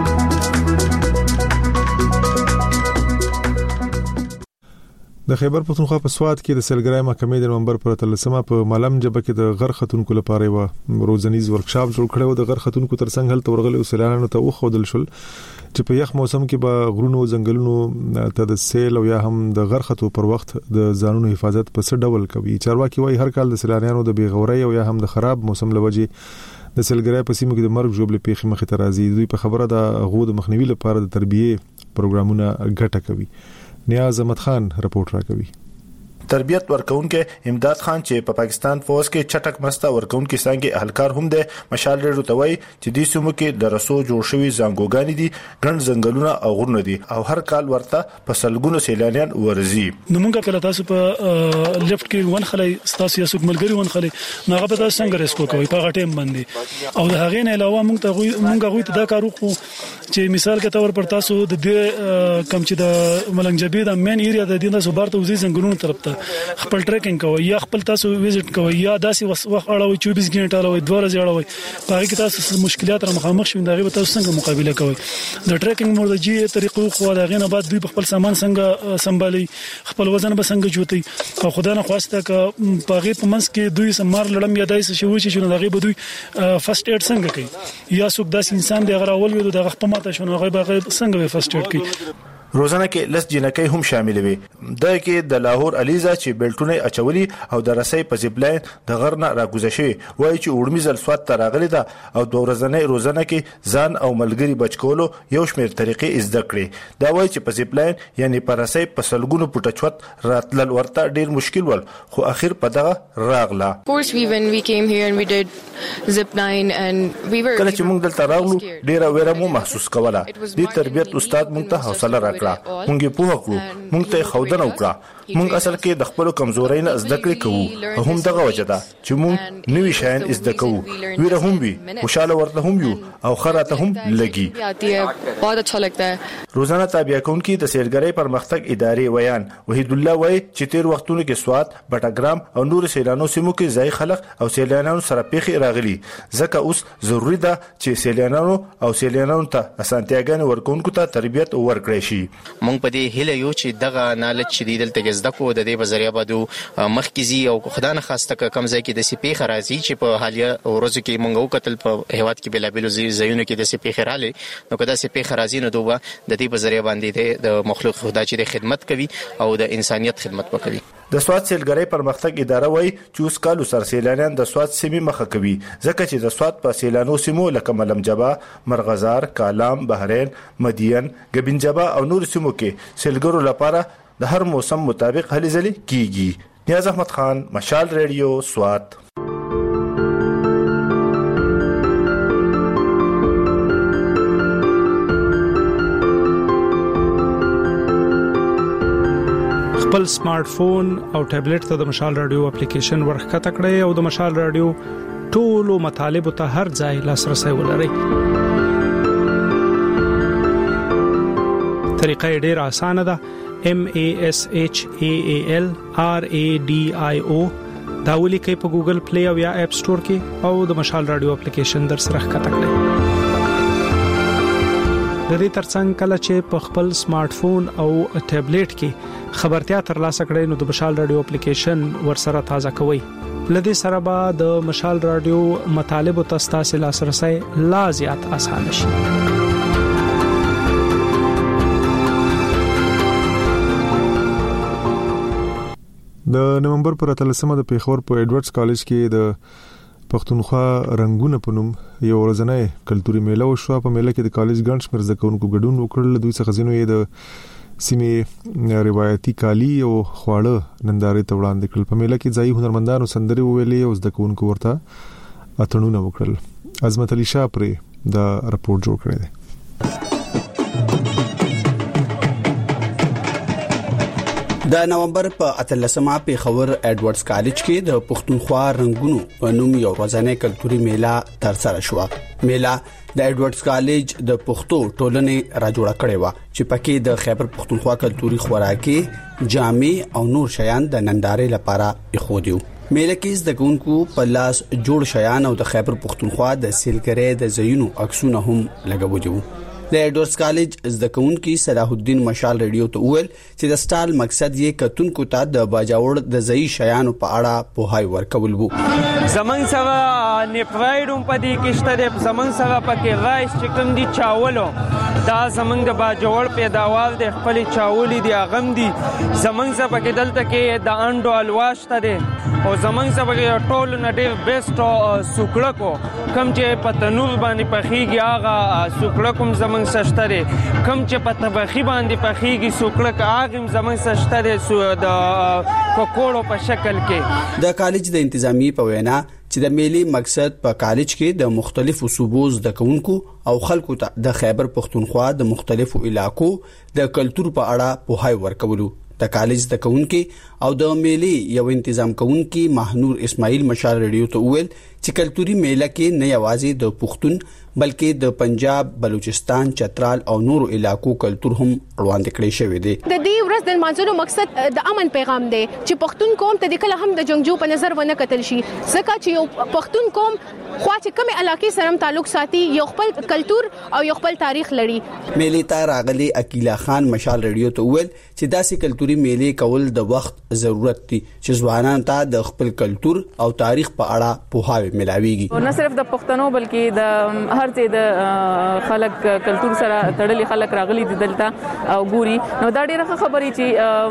[SPEAKER 1] د خیبر پښتونخوا په سواد کې د سلګرای محکمې د نومبر پر اتلسمه په ملم جبه کې د غر خاتونکو لپاره و روزنیز ورکشاپ جوړ کړو. د غر خاتونکو ترڅنګ هلته ورغلي وسلانو ته وخودل شول چې په یخ موسم کې به غرونو ځنګلونو ته د سیل او یا هم د غر خاتو پر وخت د ځانونو حفاظت په څه ډول کوي. چارواکي وايي هر کال د سیلانیانو د بیغورۍ او یا هم د خراب موسم لوجه د سلګرای په سیمو کې د مرګ جوړل پیخي مخ ته راځي. دوی په خبره د غو د مخنیوي لپاره د تربیه پروګرامونه ګټه کوي. نیاز احمد خان رپورټ راکوي.
[SPEAKER 14] تربیت ورکونکو امداد خان چې په پاکستان فوج کې چټک مستا ورکونکو څنګه اهلکار هم ده مشال لري توي چې د سیمو کې د رسو جوړ شوی زنګوګانی دي ګڼ ځنګلونه او غرونه دي او هر کال ورته په سلګونو سیلانیان ورزي.
[SPEAKER 15] نو موږ کله تاسو په لیفت کې ون خلای تاسو یو څوک ملګری ون خلای نو هغه په تاسو څنګه ریسکو کوي په غټیم باندې او د هغې نه علاوه موږ ته موږ غوي ته دا کار وکړو چې مثال کې تور پر تاسو د دې کم چې د ملنګ جبې د مین ایریا د دې نه زبرته وزي زنګلونو طرف ته خپل ټریکینګ کوي یا خپل تاسو وزټ کوي یا داسې وخت اړوي چوبیس غنټه اړوي دوه ورځې اړوي په هغه کې تاسو مشکلات سره مخامخ شوي دا غي تاسو څنګه مقابله کوي. د ټریکینګ مرجی طریقو خو دا غي نه بعد دوی خپل سامان څنګه سمبالي خپل وزن به څنګه جوړي او خدای نه خواسته ک په هغه په منځ کې دوی سمار لړم یا دایس شوی چې نو دا غي به دوی فرست ایډ څنګه کوي یا څوک داس انسان دی غره اول وي د خپل ماته شنو غي به څنګه فرست ایډ کوي.
[SPEAKER 14] روزانه کې لس جنکې هم شامل وي. د کې د لاهور الیزا چې بیلټونه اچولي او د رسۍ په زیبلاین د غرنه راګوزشي وایي چې وړمي زل سواد ته راغلي ده او د ورځنۍ روزانه کې ځان او ملګری بچکولو یو شمېر طریقې زده کړي. دا وایي چې په زیبلاین یعنی په رسۍ په سلګونو پټه چوت راتلل ورته ډیر مشکل ول خو اخر په دغه راغله.
[SPEAKER 16] Course we when we came here and we did zip line and we were
[SPEAKER 14] کله چې موږ دلته راغلو ډیر ویره مو محسوس کوله. د تربیت استاد موږ ته حوصله راکړه مونږ په هغه مونږ ته خودنه وکړه. مونږ اصل کې د خپل کمزورۍ نه زده کړې کوو او هم دغه وجه ده چې مونږ نوې شیان زده کوو. ویره هم وي خوشاله ورته هم یو او خراته هم لګي.
[SPEAKER 16] बहुत अच्छा लगता है.
[SPEAKER 14] روزانه تابع کونکي د سیلګرۍ پرمختګ ادارې ویان وحید الله وای چې تیر وختونو کې سواد بټاګرام او نور سیلانو سیمو کې ځای خلق او سیلانانو سره پیخي راغلي ځکه اوس ضروری ده چې سیلانانو او سیلانانو ته اسانتیاګان ورکونکو ته تربیت ورکړي شي.
[SPEAKER 17] مونږ په دې هیله یو چې دغه نالج چې دی دلته زده کو د دې بذریعہ بده مخکزي او خدای نه خواسته کم ځای کې د سپې خرازي چې په حالیه ورځو کې مونږ وکتل په هیواد کې بلابل زیونو کې د سپې خراله نو کدا سپې خرازي نه دوه د دې بذریعہ باندې د مخلوق خدای چې د خدمت کوي او د انسانيت خدمت وکوي.
[SPEAKER 14] د سواد سیلګرۍ پرمختګ اداره وای چې اوس کالو سر سیلانیان د سواد سیمې مخه کوي ځکه چې د سواد په سیلانو سیمو لکه ملم جبا مرغزار کالام بحرین مدین غبن جبا او نور سیمو کې سیلګرو لپاره د هر موسم مطابق هلي ځلي کیږي. نیاز احمد خان مشال ریډیو سواد.
[SPEAKER 18] خپل سمارټ فون او ټابلیټ ته د مشال رادیو اپلیکیشن ورخته کړئ او د مشال رادیو ټولو مطالبه ته هر ځای لاسرسي ولرئ. طریقه ډیره اسانه ده. M A S H A A L R A D I O دا ولیکئ په ګوګل پلی او یا اپ سٹور کې او د مشال رادیو اپلیکیشن در سره ښکته کړئ. د دې ترڅنګ کله چې په خپل سمارټ فون او ټابلیټ کې خبرتیا ترلاسه کړئ نو د مشال رادیو اپلیکیشن ورسره تازه کوئ. لدې سره به د مشال رادیو مطالب او تاسو لاسرسي لا زیات اسانه شي.
[SPEAKER 1] د نومبر پر اتلسمه د پیښور په ایډورډز کالج کې د پښتونخوا رنگونه په نوم یو ورځنی کلتوري میله وشو. په میله کې د کالج ګڼ شمېر زده کوونکو ګډون وکړل. دوی څخه ځینو یې د سیمې روایتي کالي او خواړه نندارې ته وړاندې کړل. په میله کې ځایي هنرمندانو سندرې وویلې او زده کوونکو ورته اتڼونه وکړل. عظمت علي شاه پرې دا راپور جوړ کړی دی.
[SPEAKER 2] د نومبر په اتلسمه پیښور ایډورډز کالج کې د پښتونخوا رنگونو په نوم یو ورځنی کلتوري میله ترسره شوه. میله د ایډورډز کالج د پښتو ټولنې راجوړه کړې و چې پکې د خیبر پښتونخوا کلتوري خوراکي جامې او نور شیان د نندارې لپاره اخودیو. میله کې زده کوونکو په لاس جوړ شیان او د خیبر پښتونخوا د سیلګرۍ د زینو عکسونه هم لګولي وو. د ایډورډز کالج زده کوونکي صلاح الدین مشال ریډیو ته وویل چې د سټال مقصد یې کتونکو ته د باجوړ د ځای شیانو په اړه پوهاوی ورکول وو.
[SPEAKER 3] زمون سره نیپرایډوم پدې کې شته، زمون سره پکې رایس چې کوم دي چاولو دا زمون د باجوړ پیداوار د خپل چاولې دی اغم دي. زمون سره پکې دلته کې د انډو الواش ته او زمون سره پکې ټول نه ډېر بیسټ سوکړه کو کم چې په تنور باندې پخېږي هغه سوکړه کوم زمون سشتره کم چې په تبخی باندې پخېږي سوکړه هغه زمون سشتره د پکوړو په شکل کې.
[SPEAKER 2] د کالج د انتظامی په وینا چې د میلې مقصد په کالج کې د مختلفو صوبو د کوونکو او خلکو ته د خیبر پښتونخوا د مختلفو علاقو د کلچر په اړه پوهاوی ورکولو. د کالج د کوونکو او د میلې یو تنظیم کوونکو مهنور اسماعیل مشال ریډیو ته ویل چې کلتوري میله کې نه یوازې د پښتون بلکې د پنجاب، بلوچستان، چترال او نورو علاقو کلچر هم وړاندې کړی شوی دی.
[SPEAKER 25] د دې ورځ د منځلو مقصد د امن پیغام دی چې پښتون قوم ته د کله هم د جنگجو په نظر ونه کتل شي، ځکه چې یو پښتون قوم خو چې کومه علاقې سره تعلق ساتي یو خپل کلچر او یو خپل تاریخ لري.
[SPEAKER 2] میلې ته راغلي عقیله خان مشال ریډیو ته ویل چې داسې کلتوري میلې کول د وخت ضرورت دی چې ځوانان ته د خپل کلچر او تاریخ په اړه پوهاوی ملاويږي.
[SPEAKER 4] نه صرف د پښتنو بلکې د هر ځای د خلک کلچر سره تړلي خلک راغلي دي دلته او ګوري. نو دا ډیره خبرې چې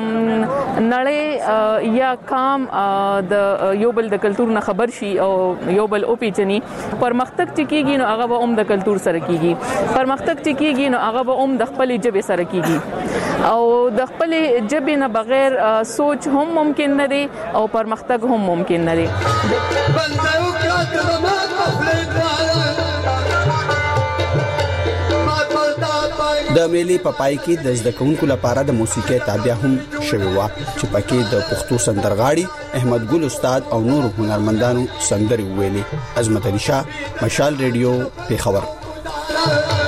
[SPEAKER 4] نړۍ یا کام د یو بل د کلچر نه خبر شي او یو بل او پیچني پرمختګ چې کیږي نو هغه به هم د کلچر سره کیږي، پرمختګ چې کیږي نو هغه به هم د خپل ژبې سره کیږي او د خپل ژبې نه بغیر سوچ هم ممکن نه دی او پرمختګ هم ممکن نه دی.
[SPEAKER 2] د میلې په پای کې د زده کوونکو لپاره د موسیقي تابع هم شوی و چې پکې د پښتو سندرغاړي احمد ګل استاد او نور هنرمندانو سندرې ویلي. عظمت علي شاه، مشال ریډیو، پیښور.